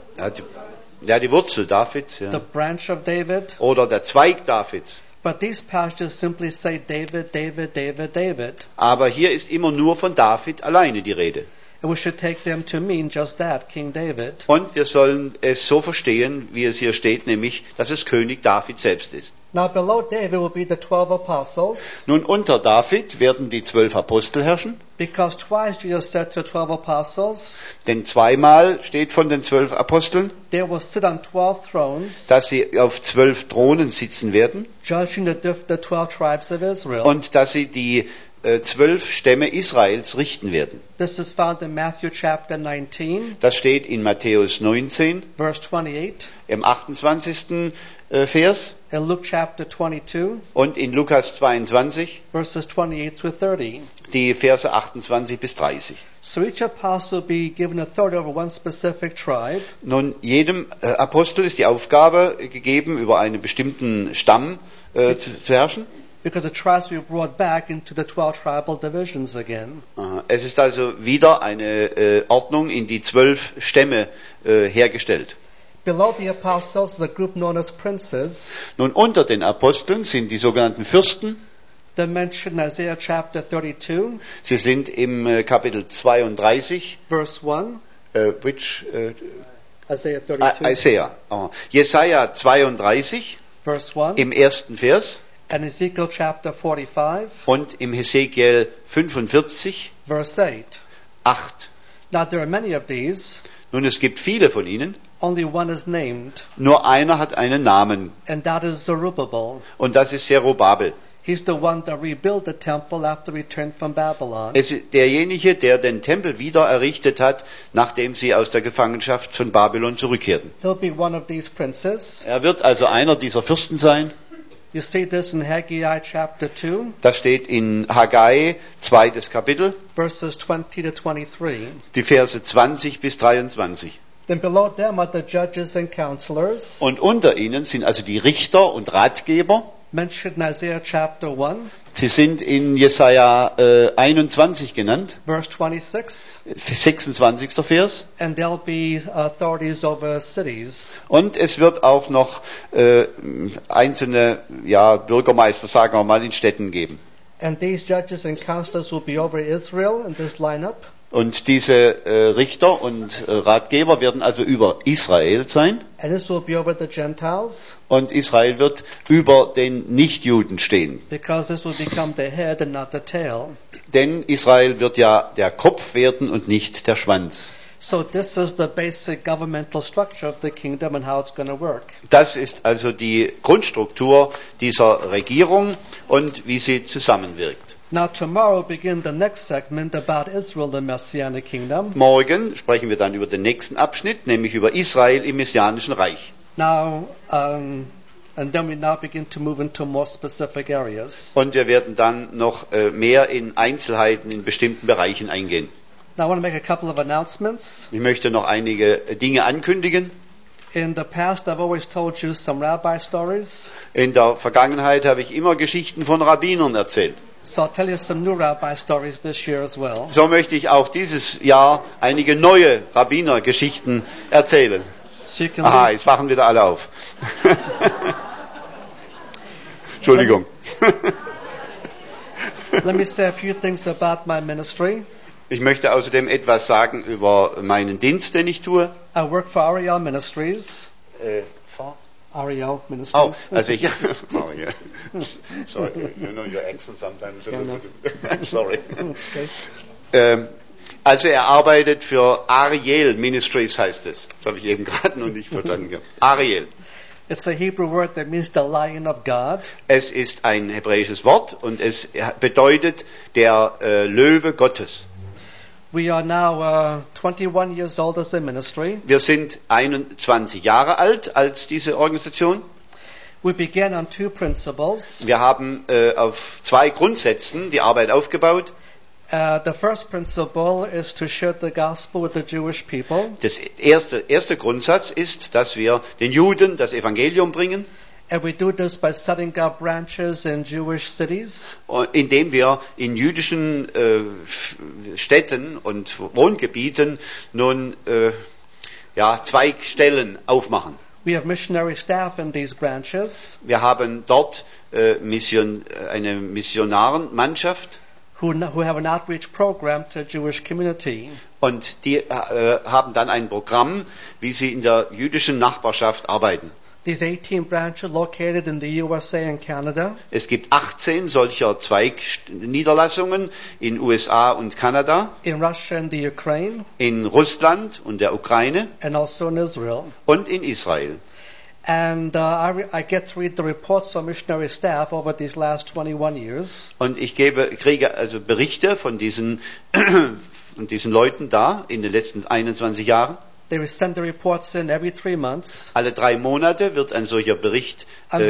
[SPEAKER 1] die Wurzel Davids,
[SPEAKER 2] the
[SPEAKER 1] ja,
[SPEAKER 2] branch of David.
[SPEAKER 1] oder der Zweig Davids.
[SPEAKER 2] But these passages simply say David, David, David, David.
[SPEAKER 1] Aber hier ist immer nur von David alleine die Rede.
[SPEAKER 2] And we should take them to mean just that, King David.
[SPEAKER 1] Und wir sollen es so verstehen, wie es hier steht, nämlich, dass es König David selbst ist.
[SPEAKER 2] Now below David will be the 12 apostles,
[SPEAKER 1] Nun, unter David werden die 12 Apostel herrschen,
[SPEAKER 2] because twice Jesus said to 12 apostles,
[SPEAKER 1] denn zweimal steht von den 12 Aposteln,
[SPEAKER 2] they will sit on 12 thrones,
[SPEAKER 1] dass sie auf 12 Thronen sitzen werden
[SPEAKER 2] judging the 12 tribes of Israel.
[SPEAKER 1] und dass sie die 12 Stämme Israels richten werden.
[SPEAKER 2] This is found in Matthew chapter 19,
[SPEAKER 1] Das steht in Matthäus 19,
[SPEAKER 2] verse 28,
[SPEAKER 1] im 28. Vers,
[SPEAKER 2] in Luke chapter 22,
[SPEAKER 1] und in Lukas 22,
[SPEAKER 2] verses 28 through 30.
[SPEAKER 1] die Verse 28 bis 30.
[SPEAKER 2] So each apostle will be given authority over one specific tribe.
[SPEAKER 1] Nun, jedem Apostel ist die Aufgabe gegeben, über einen bestimmten Stamm zu herrschen.
[SPEAKER 2] Because the tribes will be brought back into the 12 tribal divisions again.
[SPEAKER 1] Es ist also wieder eine Ordnung in die 12 Stämme hergestellt.
[SPEAKER 2] Below the apostles is a group known as princes.
[SPEAKER 1] Nun, unter den Aposteln sind die sogenannten Fürsten.
[SPEAKER 2] They're mentioned in Isaiah chapter 32,
[SPEAKER 1] Sie sind im Kapitel 32,
[SPEAKER 2] verse 1. Isaiah 32,
[SPEAKER 1] Isaiah. Jesaja 32
[SPEAKER 2] verse 1.
[SPEAKER 1] im ersten Vers
[SPEAKER 2] And Ezekiel chapter 45,
[SPEAKER 1] und im Hesekiel 45,
[SPEAKER 2] verse 8.
[SPEAKER 1] 8.
[SPEAKER 2] Now there are many of these.
[SPEAKER 1] Nun, es gibt viele von ihnen.
[SPEAKER 2] Only one is named,
[SPEAKER 1] Nur einer hat einen Namen.
[SPEAKER 2] and that is Zerubbabel.
[SPEAKER 1] Und das ist Zerubabel.
[SPEAKER 2] He's the one that rebuilt the temple after return from Babylon.
[SPEAKER 1] Es ist derjenige, der den Tempel wieder errichtet hat, nachdem sie aus der Gefangenschaft von Babylon zurückkehrten.
[SPEAKER 2] He'll be one of these princes.
[SPEAKER 1] Er wird also einer dieser Fürsten sein.
[SPEAKER 2] You see this in Haggai chapter 2,
[SPEAKER 1] Das steht in Haggai, 2. Kapitel,
[SPEAKER 2] verses 20 to 23.
[SPEAKER 1] die Verse 20 bis 23.
[SPEAKER 2] Then below them are the judges and counselors,
[SPEAKER 1] Und unter ihnen sind also die Richter und Ratgeber.
[SPEAKER 2] mentioned in Isaiah chapter 1,
[SPEAKER 1] Sie sind in Jesaja 21 genannt,
[SPEAKER 2] verse 26.
[SPEAKER 1] 26. Vers.
[SPEAKER 2] And there'll be authorities over cities.
[SPEAKER 1] Und es wird auch noch einzelne Bürgermeister, sagen wir mal, in Städten geben.
[SPEAKER 2] And these judges and counselors will be over Israel in this lineup.
[SPEAKER 1] Und diese Richter und Ratgeber werden also über Israel sein.
[SPEAKER 2] And this will be over the Gentiles,
[SPEAKER 1] Und Israel wird über den Nichtjuden stehen.
[SPEAKER 2] because this will become the head and not the tail.
[SPEAKER 1] Denn Israel wird ja der Kopf werden und nicht der Schwanz.
[SPEAKER 2] So this is the basic governmental structure of the kingdom and how it's going to work.
[SPEAKER 1] Das ist also die Grundstruktur dieser Regierung und wie sie zusammenwirkt.
[SPEAKER 2] Now tomorrow begin the next segment about Israel, the Messianic kingdom.
[SPEAKER 1] Morgen sprechen wir dann über den nächsten Abschnitt, nämlich über Israel im Messianischen Reich.
[SPEAKER 2] Now, and then we now begin to move into more specific areas.
[SPEAKER 1] Und wir werden dann noch mehr in Einzelheiten in bestimmten Bereichen eingehen.
[SPEAKER 2] Now I want to make a couple of announcements.
[SPEAKER 1] Ich möchte noch einige Dinge ankündigen.
[SPEAKER 2] In the past, I've always told you some rabbi stories.
[SPEAKER 1] In der Vergangenheit habe ich immer Geschichten von Rabbinern erzählt.
[SPEAKER 2] So I'll tell you some new rabbi stories this year as well.
[SPEAKER 1] So möchte ich auch dieses Jahr einige neue Rabbinergeschichten erzählen.
[SPEAKER 2] So you can
[SPEAKER 1] Aha, jetzt wachen wieder alle auf. Entschuldigung.
[SPEAKER 2] Let me say a few things about my ministry.
[SPEAKER 1] Ich möchte außerdem etwas sagen über meinen Dienst, den ich tue.
[SPEAKER 2] I work for Ariel Ministries. Ariel
[SPEAKER 1] Oh,
[SPEAKER 2] Ministries.
[SPEAKER 1] also ich. Oh, yeah. Sorry, you know your accent sometimes.
[SPEAKER 2] Yeah, no.
[SPEAKER 1] Sorry.
[SPEAKER 2] Okay.
[SPEAKER 1] Also er arbeitet für Ariel Ministries, heißt es. Das habe ich eben gerade noch nicht verstanden. Ariel.
[SPEAKER 2] It's a Hebrew word that means the Lion of God.
[SPEAKER 1] Es ist ein hebräisches Wort und es bedeutet der Löwe Gottes.
[SPEAKER 2] We are now 21 years old as a ministry.
[SPEAKER 1] Wir sind 21 Jahre alt als diese Organisation.
[SPEAKER 2] We began on two principles.
[SPEAKER 1] Wir haben auf 2 Grundsätzen die Arbeit aufgebaut.
[SPEAKER 2] The first principle is to share the gospel with the Jewish people.
[SPEAKER 1] Der erste Grundsatz ist, dass wir den Juden das Evangelium bringen,
[SPEAKER 2] And we do this by setting up branches in Jewish cities.
[SPEAKER 1] indem wir in jüdischen Städten und Wohngebieten nun Zweigstellen aufmachen.
[SPEAKER 2] We have missionary staff in these branches
[SPEAKER 1] Wir haben dort eine Missionarenmannschaft
[SPEAKER 2] who have an outreach program to the Jewish community.
[SPEAKER 1] und die haben dann ein Programm, wie sie in der jüdischen Nachbarschaft arbeiten.
[SPEAKER 2] These 18 branches located in the USA and Canada.
[SPEAKER 1] Es gibt 18 solcher Zweigniederlassungen in USA und Kanada,
[SPEAKER 2] In Russia and the Ukraine,
[SPEAKER 1] in Russland und der Ukraine
[SPEAKER 2] and also in Israel.
[SPEAKER 1] und in Israel.
[SPEAKER 2] And I get to read the reports of missionary staff over these last 21 years.
[SPEAKER 1] Und ich kriege also Berichte von diesen Leuten da in den letzten 21 Jahren.
[SPEAKER 2] They will send the reports in every 3 months.
[SPEAKER 1] Alle 3 Monate wird ein solcher Bericht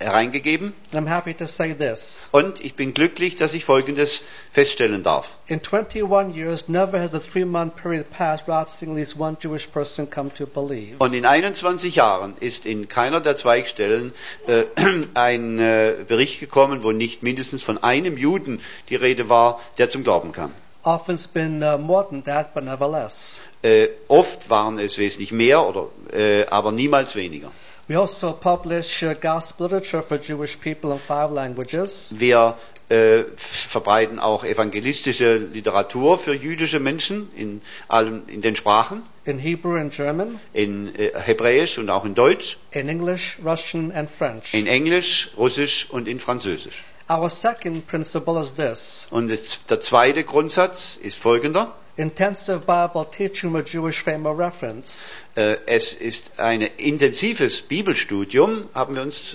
[SPEAKER 1] hereingegeben.
[SPEAKER 2] And I'm happy to say this.
[SPEAKER 1] Und ich bin glücklich, dass ich Folgendes feststellen darf.
[SPEAKER 2] In 21 years, never has a 3-month period passed without seeing at least one Jewish person come to believe.
[SPEAKER 1] Und in 21 Jahren ist in keiner der Zweigstellen ein Bericht gekommen, wo nicht mindestens von einem Juden die Rede war, der zum Glauben kam.
[SPEAKER 2] Often it's been more than that, but nevertheless.
[SPEAKER 1] Oft waren es wesentlich mehr, aber niemals weniger.
[SPEAKER 2] We also publish gospel literature for Jewish people in 5 languages.
[SPEAKER 1] Wir verbreiten auch evangelistische Literatur für jüdische Menschen in den Sprachen,
[SPEAKER 2] In Hebrew and German,
[SPEAKER 1] in Hebräisch und auch in Deutsch,
[SPEAKER 2] in English, Russian, and French.
[SPEAKER 1] in Englisch, Russisch und in Französisch.
[SPEAKER 2] Our second principle is this.
[SPEAKER 1] Und der zweite Grundsatz ist folgender.
[SPEAKER 2] Intensive Bible teaching with Jewish frame of reference.
[SPEAKER 1] Es ist ein intensives Bibelstudium, haben wir uns,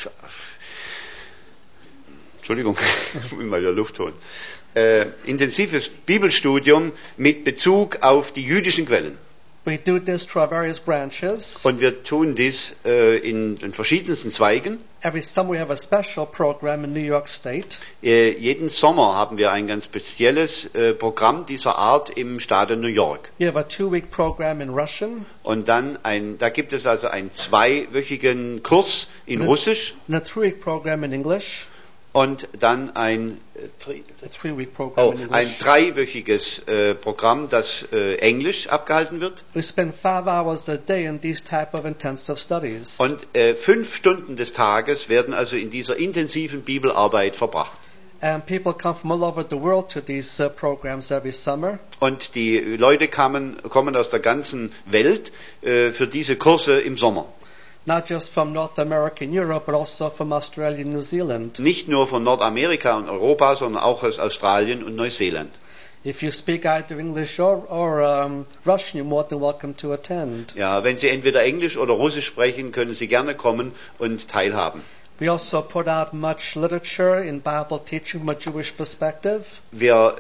[SPEAKER 1] Entschuldigung, ich muss mal wieder Luft holen. Intensives Bibelstudium mit Bezug auf die jüdischen Quellen.
[SPEAKER 2] We do this through our various branches.
[SPEAKER 1] Und wir tun dies in verschiedensten Zweigen.
[SPEAKER 2] Every summer we have a special program in New York State.
[SPEAKER 1] Jeden Sommer haben wir ein ganz spezielles Programm dieser Art im Staat New York.
[SPEAKER 2] We have a 2-week program in Russian
[SPEAKER 1] Und dann da gibt es also einen 2-wöchigen Kurs in Russisch
[SPEAKER 2] and a 3-week program in English.
[SPEAKER 1] und dann ein
[SPEAKER 2] A 3-week program in
[SPEAKER 1] ein
[SPEAKER 2] English.
[SPEAKER 1] 3-wöchiges Programm, das Englisch abgehalten wird.
[SPEAKER 2] We spend 5 hours a day in these type of intensive studies.
[SPEAKER 1] Und 5 Stunden des Tages werden also in dieser intensiven Bibelarbeit verbracht.
[SPEAKER 2] And people come from all over the world to these programs every summer.
[SPEAKER 1] Und die Leute kommen aus der ganzen Welt für diese Kurse im Sommer.
[SPEAKER 2] Not just from North America and Europe, but also from Australia and New Zealand.
[SPEAKER 1] Nicht nur von Nordamerika und Europa, sondern auch aus Australien und Neuseeland.
[SPEAKER 2] If you speak either English or Russian, you're more than welcome to attend.
[SPEAKER 1] Ja, wenn Sie entweder Englisch oder Russisch sprechen, können Sie gerne kommen und teilhaben.
[SPEAKER 2] We also put out much literature in Bible teaching from a Jewish perspective.
[SPEAKER 1] Wir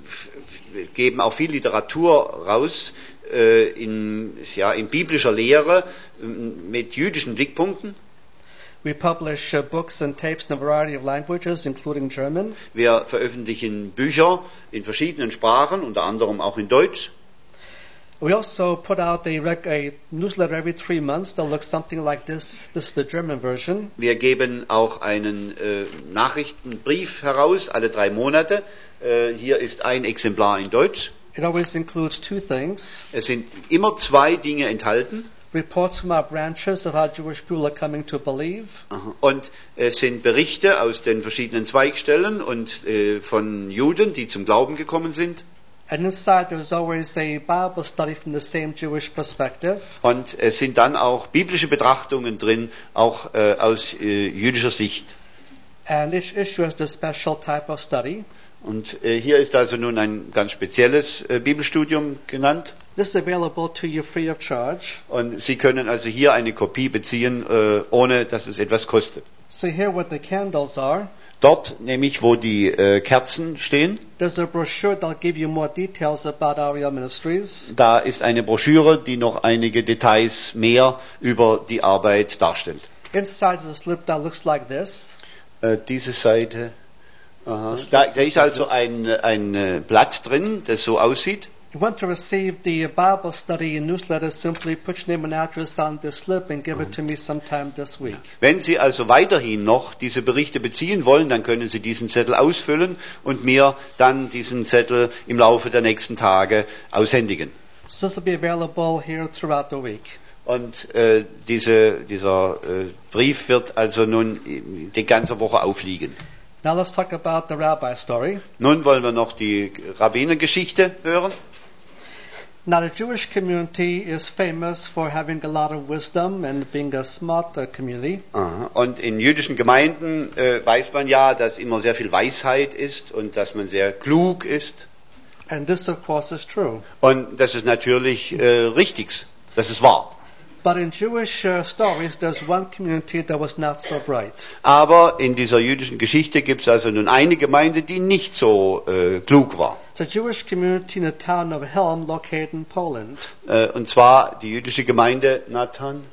[SPEAKER 1] geben auch viel Literatur raus in biblischer Lehre mit jüdischen Blickpunkten.
[SPEAKER 2] We publish books and tapes in a variety of languages, including German.
[SPEAKER 1] Wir veröffentlichen Bücher in verschiedenen Sprachen, unter anderem auch in Deutsch.
[SPEAKER 2] We also put out a newsletter every 3 months that looks something like this. This is the German version.
[SPEAKER 1] Wir geben auch einen Nachrichtenbrief heraus, alle 3 Monate. Hier ist ein Exemplar in Deutsch.
[SPEAKER 2] It always includes 2 things.
[SPEAKER 1] Es sind immer 2 Dinge enthalten.
[SPEAKER 2] Reports from our branches of how Jewish people are coming to believe.
[SPEAKER 1] Und es sind Berichte aus den verschiedenen Zweigstellen und von Juden, die zum Glauben gekommen sind.
[SPEAKER 2] And inside there's always a Bible study from the same Jewish perspective.
[SPEAKER 1] Und es sind dann auch biblische Betrachtungen drin, auch aus jüdischer Sicht.
[SPEAKER 2] And each issue has the special type of study.
[SPEAKER 1] Und hier ist also nun ein ganz spezielles Bibelstudium genannt.
[SPEAKER 2] This is available to you free of charge.
[SPEAKER 1] Und Sie können also hier eine Kopie beziehen, ohne dass es etwas kostet.
[SPEAKER 2] So here what the candles are.
[SPEAKER 1] Dort, nämlich wo die Kerzen stehen,
[SPEAKER 2] There's a brochure that'll give you more details about our ministries.
[SPEAKER 1] da ist eine Broschüre, die noch einige Details mehr über die Arbeit darstellt.
[SPEAKER 2] Inside is a slip that looks like this.
[SPEAKER 1] Diese Seite, da ist also ein Blatt drin, das so aussieht.
[SPEAKER 2] If you want to receive the Bible study newsletter, simply put your name and address on this slip and give it to me sometime this week.
[SPEAKER 1] Wenn Sie also weiterhin noch diese Berichte beziehen wollen, dann können Sie diesen Zettel ausfüllen und mir dann diesen Zettel im Laufe der nächsten Tage aushändigen.
[SPEAKER 2] So this will be available here throughout the week.
[SPEAKER 1] Und dieser Brief wird also nun die ganze Woche aufliegen.
[SPEAKER 2] Now let's talk about the rabbi story.
[SPEAKER 1] Nun wollen wir noch die Rabbinergeschichte hören.
[SPEAKER 2] Now the Jewish community is famous for having a lot of wisdom and being a smart community.
[SPEAKER 1] Und in jüdischen Gemeinden weiß man ja, dass immer sehr viel Weisheit ist und dass man sehr klug ist.
[SPEAKER 2] And this of course is true.
[SPEAKER 1] Und das ist natürlich richtig, das ist wahr.
[SPEAKER 2] But in Jewish stories there's one community that was not so bright.
[SPEAKER 1] Aber in dieser jüdischen Geschichte gibt es also nun eine Gemeinde, die nicht so klug war.
[SPEAKER 2] It's a Jewish community in the town of Helm located in Poland.
[SPEAKER 1] Und zwar die jüdische Gemeinde Nathan.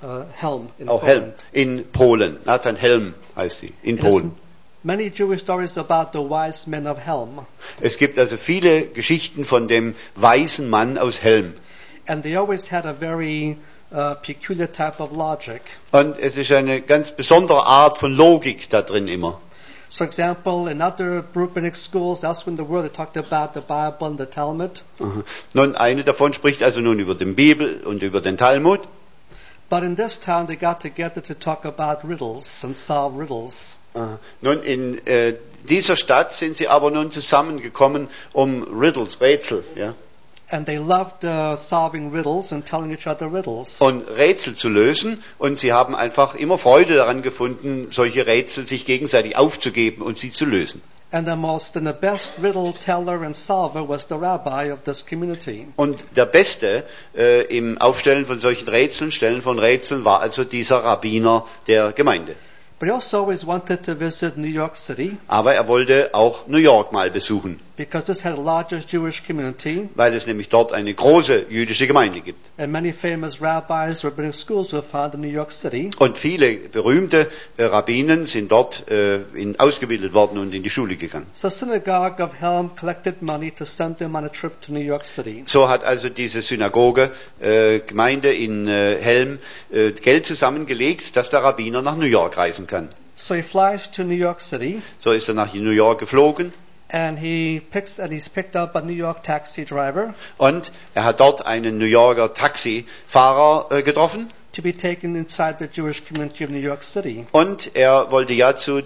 [SPEAKER 2] Helm in
[SPEAKER 1] Auch
[SPEAKER 2] Poland.
[SPEAKER 1] Helm. In Polen. Nathan Helm heißt die. In
[SPEAKER 2] There's
[SPEAKER 1] Polen.
[SPEAKER 2] many Jewish stories about the wise men of Helm.
[SPEAKER 1] Es gibt also viele Geschichten von dem weisen Mann aus Helm.
[SPEAKER 2] And they always had a very peculiar type of logic.
[SPEAKER 1] Und es ist eine ganz besondere Art von Logik da drin immer.
[SPEAKER 2] For example, in other rabbinic schools elsewhere in the world, they talked about the Bible and the Talmud.
[SPEAKER 1] Aha. Nun, eine davon spricht also nun über den Bibel und über den Talmud.
[SPEAKER 2] But in this town, they got together to talk about riddles and solve riddles.
[SPEAKER 1] Aha. Nun, in dieser Stadt sind sie aber nun zusammengekommen, um Riddles, Rätsel, ja,
[SPEAKER 2] And they loved solving riddles and telling each other riddles.
[SPEAKER 1] und Rätsel zu lösen. Und sie haben einfach immer Freude daran gefunden, solche Rätsel sich gegenseitig aufzugeben und sie zu lösen.
[SPEAKER 2] And the best riddle teller and solver was the rabbi of this community.
[SPEAKER 1] Und der Beste im Aufstellen von solchen Rätseln, Stellen von Rätseln, war also dieser Rabbiner der Gemeinde.
[SPEAKER 2] But he also always wanted to visit New York City
[SPEAKER 1] Aber er wollte auch New York mal besuchen,
[SPEAKER 2] because this had the largest Jewish community,
[SPEAKER 1] weil es nämlich dort eine große jüdische Gemeinde gibt.
[SPEAKER 2] and many famous rabbis, rabbinic schools were found in New York City.
[SPEAKER 1] Und viele berühmte Rabbinen sind dort ausgebildet worden und in die Schule gegangen.
[SPEAKER 2] So the synagogue of Helm collected money to send them on a trip to New York City.
[SPEAKER 1] So hat also diese Synagoge, Gemeinde in Helm, Geld zusammengelegt, dass der Rabbiner nach New York reisen kann.
[SPEAKER 2] So he flies to New York City,
[SPEAKER 1] So ist er nach New York geflogen
[SPEAKER 2] and he's picked up a New York taxi driver
[SPEAKER 1] und er hat dort einen New Yorker Taxifahrer getroffen.
[SPEAKER 2] to be taken inside the Jewish community of New York City.
[SPEAKER 1] Und er wollte ja zu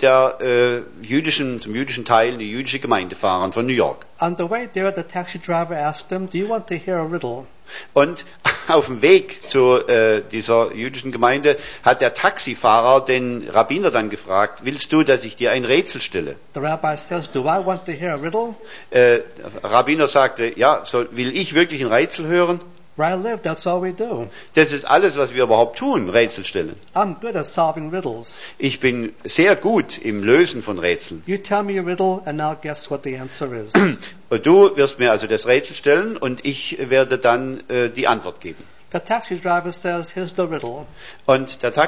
[SPEAKER 1] zum jüdischen Teil, die jüdische Gemeinde fahren von New York.
[SPEAKER 2] On the way there, the taxi driver asked him, "Do you want to hear a riddle?"
[SPEAKER 1] Und auf dem Weg zu dieser jüdischen Gemeinde hat der Taxifahrer den Rabbiner dann gefragt, willst du, dass ich dir ein Rätsel stelle?
[SPEAKER 2] The rabbi says, "Do I want to hear a riddle?
[SPEAKER 1] Rabbiner sagte, ja, will ich wirklich ein Rätsel hören?
[SPEAKER 2] Where I live, that's all we do.
[SPEAKER 1] Das ist alles, was wir überhaupt tun, Rätsel stellen.
[SPEAKER 2] I'm good at solving riddles.
[SPEAKER 1] Ich bin sehr gut im Lösen von Rätseln.
[SPEAKER 2] You tell me a riddle, and I'll guess what the answer is."
[SPEAKER 1] Und du wirst mir also das Rätsel stellen und ich werde dann die Antwort geben.
[SPEAKER 2] The taxi driver says, "Here's the riddle.
[SPEAKER 1] Und der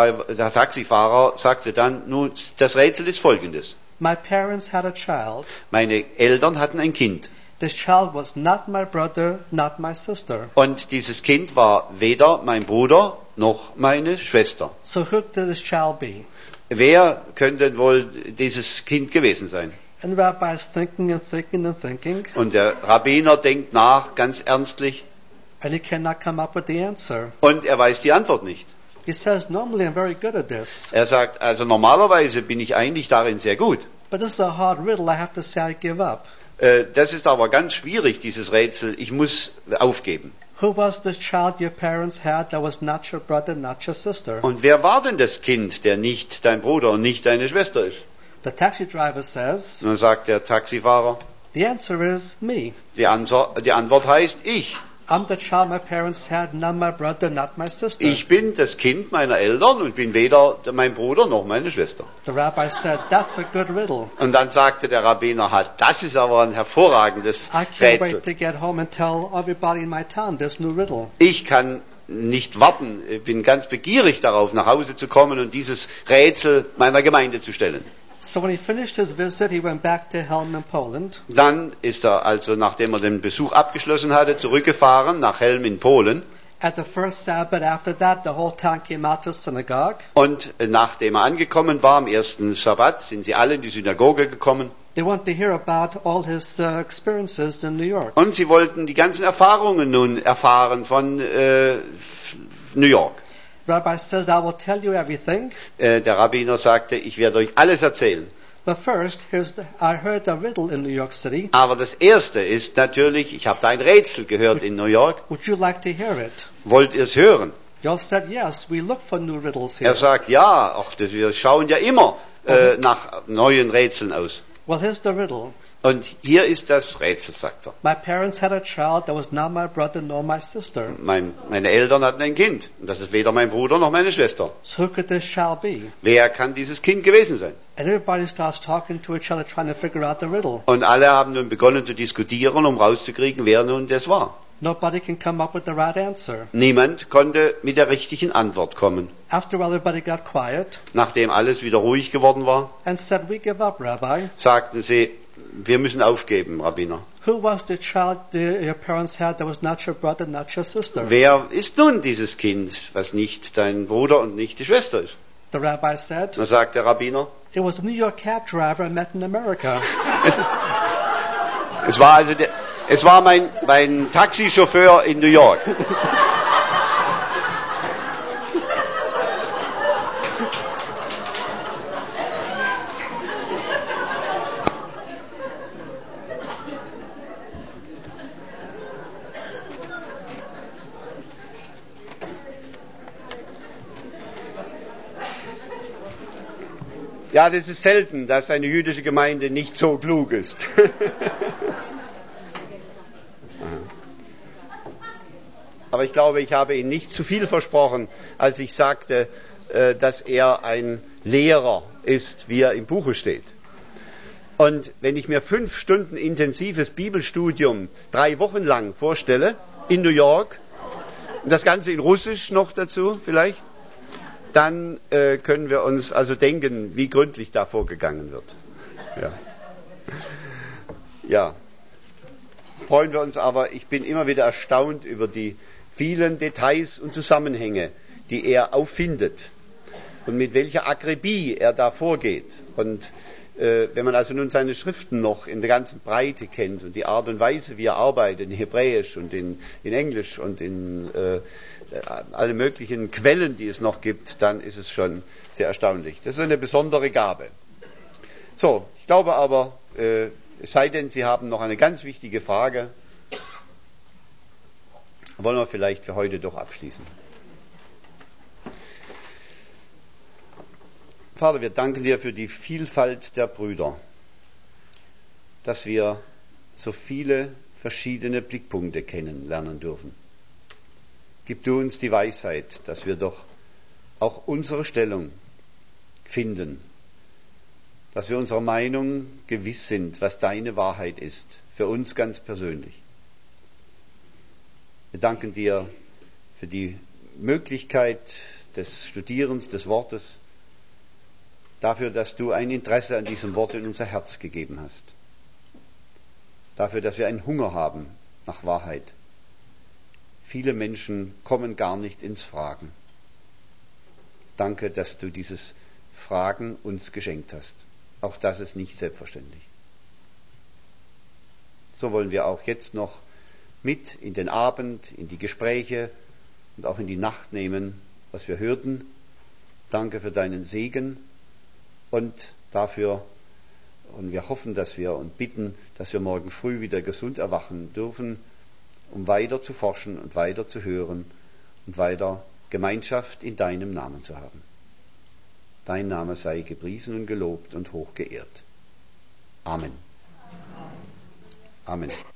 [SPEAKER 1] Taxifahrer sagte dann, nun, das Rätsel ist folgendes.
[SPEAKER 2] My parents had a child.
[SPEAKER 1] Meine Eltern hatten ein Kind.
[SPEAKER 2] This child was not my brother, not my sister.
[SPEAKER 1] Und dieses Kind war weder mein Bruder noch meine Schwester.
[SPEAKER 2] So who could this child be?
[SPEAKER 1] Wer könnte wohl dieses Kind gewesen sein?
[SPEAKER 2] And the rabbi is thinking and thinking and thinking,
[SPEAKER 1] Und der Rabbiner denkt nach, ganz ernstlich,
[SPEAKER 2] and he cannot come up with the answer.
[SPEAKER 1] und er weiß die Antwort nicht.
[SPEAKER 2] He says, "Normally I'm very good at this,
[SPEAKER 1] Er sagt, also normalerweise bin ich eigentlich darin sehr gut.
[SPEAKER 2] but this is a hard riddle. I have to say I give up."
[SPEAKER 1] Das ist aber ganz schwierig, dieses Rätsel. Ich muss aufgeben.
[SPEAKER 2] Who was this child your parents had that was not your brother, not your sister?
[SPEAKER 1] Und wer war denn das Kind, der nicht dein Bruder und nicht deine Schwester ist?
[SPEAKER 2] The taxi driver says,
[SPEAKER 1] Und dann sagt der Taxifahrer,
[SPEAKER 2] "The answer is me.
[SPEAKER 1] die Antwort heißt ich.
[SPEAKER 2] I'm the child my parents had, not my brother, not my sister."
[SPEAKER 1] Ich bin das Kind meiner Eltern und bin weder mein Bruder noch meine Schwester.
[SPEAKER 2] The rabbi said, "That's a good riddle.
[SPEAKER 1] Und dann sagte der Rabbiner, das ist aber ein hervorragendes
[SPEAKER 2] I can't
[SPEAKER 1] Rätsel.
[SPEAKER 2] wait to get home and tell everybody in my town this new riddle."
[SPEAKER 1] Ich kann nicht warten, ich bin ganz begierig darauf, nach Hause zu kommen und dieses Rätsel meiner Gemeinde zu stellen.
[SPEAKER 2] So when he finished his visit, he went back to Helm in Poland.
[SPEAKER 1] Dann ist er also, nachdem er den Besuch abgeschlossen hatte, zurückgefahren nach Helm in Polen.
[SPEAKER 2] At the first Sabbath after that, the whole town came out to synagogue.
[SPEAKER 1] Und nachdem er angekommen war, am ersten Sabbat, sind sie alle in die Synagoge gekommen.
[SPEAKER 2] They wanted to hear about all his experiences in New York.
[SPEAKER 1] Und sie wollten die ganzen Erfahrungen nun erfahren von New York.
[SPEAKER 2] Rabbi says, "I will tell you everything.
[SPEAKER 1] Der Rabbiner sagte, ich werde euch alles erzählen.
[SPEAKER 2] But first, I heard a riddle in New York City.
[SPEAKER 1] Aber das Erste ist natürlich, ich habe da ein Rätsel gehört in New York.
[SPEAKER 2] Would you like to hear it?"
[SPEAKER 1] Wollt ihr es hören?
[SPEAKER 2] They all said, "Yes, we look for new riddles here."
[SPEAKER 1] Er sagt, ja, wir schauen ja immer nach neuen Rätseln aus.
[SPEAKER 2] Well, here's the riddle.
[SPEAKER 1] Und hier ist das Rätsel, sagt er.
[SPEAKER 2] My parents had a child that was not my brother nor my sister.
[SPEAKER 1] Meine Eltern hatten ein Kind. Und das ist weder mein Bruder noch meine Schwester.
[SPEAKER 2] So who could this child be?
[SPEAKER 1] Wer kann dieses Kind gewesen sein?
[SPEAKER 2] And everybody starts talking to each other, trying to figure out the riddle.
[SPEAKER 1] Und alle haben nun begonnen zu diskutieren, um rauszukriegen, wer nun das war.
[SPEAKER 2] Nobody can come up with the right answer.
[SPEAKER 1] Niemand konnte mit der richtigen Antwort kommen.
[SPEAKER 2] After everybody got quiet
[SPEAKER 1] Nachdem alles wieder ruhig geworden war,
[SPEAKER 2] and said, "We give up, Rabbi."
[SPEAKER 1] sagten sie, wir müssen aufgeben, Rabbiner.
[SPEAKER 2] Who was the child your parents had that was not your brother, not your sister?
[SPEAKER 1] Wer ist nun dieses Kind, was nicht dein Bruder und nicht die Schwester ist?
[SPEAKER 2] The rabbi said,
[SPEAKER 1] Da sagt der Rabbiner,
[SPEAKER 2] "It was a New York cab driver I met in America."
[SPEAKER 1] es war mein Taxichauffeur in New York. Ja, das ist selten, dass eine jüdische Gemeinde nicht so klug ist. Aber ich glaube, ich habe Ihnen nicht zu viel versprochen, als ich sagte, dass er ein Lehrer ist, wie er im Buche steht. Und wenn ich mir 5 Stunden intensives Bibelstudium 3 Wochen lang vorstelle, in New York, und das Ganze in Russisch noch dazu vielleicht, dann können wir uns also denken, wie gründlich da vorgegangen wird. Ja. Freuen wir uns aber, ich bin immer wieder erstaunt über die vielen Details und Zusammenhänge, die er auffindet und mit welcher Akribie er da vorgeht. Und wenn man also nun seine Schriften noch in der ganzen Breite kennt und die Art und Weise, wie er arbeitet, in Hebräisch und in Englisch und in alle möglichen Quellen, die es noch gibt, dann ist es schon sehr erstaunlich. Das ist eine besondere Gabe. So, ich glaube aber, es sei denn, Sie haben noch eine ganz wichtige Frage, wollen wir vielleicht für heute doch abschließen. Vater, wir danken dir für die Vielfalt der Brüder, dass wir so viele verschiedene Blickpunkte kennenlernen dürfen. Gib du uns die Weisheit, dass wir doch auch unsere Stellung finden, dass wir unserer Meinung gewiss sind, was deine Wahrheit ist, für uns ganz persönlich. Wir danken dir für die Möglichkeit des Studierens des Wortes, dafür, dass du ein Interesse an diesem Wort in unser Herz gegeben hast, dafür, dass wir einen Hunger haben nach Wahrheit. Viele Menschen kommen gar nicht ins Fragen. Danke, dass du dieses Fragen uns geschenkt hast. Auch das ist nicht selbstverständlich. So wollen wir auch jetzt noch mit in den Abend, in die Gespräche und auch in die Nacht nehmen, was wir hörten. Danke für deinen Segen und dafür, und wir hoffen, dass wir und bitten, dass wir morgen früh wieder gesund erwachen dürfen, um weiter zu forschen und weiter zu hören und weiter Gemeinschaft in deinem Namen zu haben. Dein Name sei gepriesen und gelobt und hoch geehrt. Amen. Amen.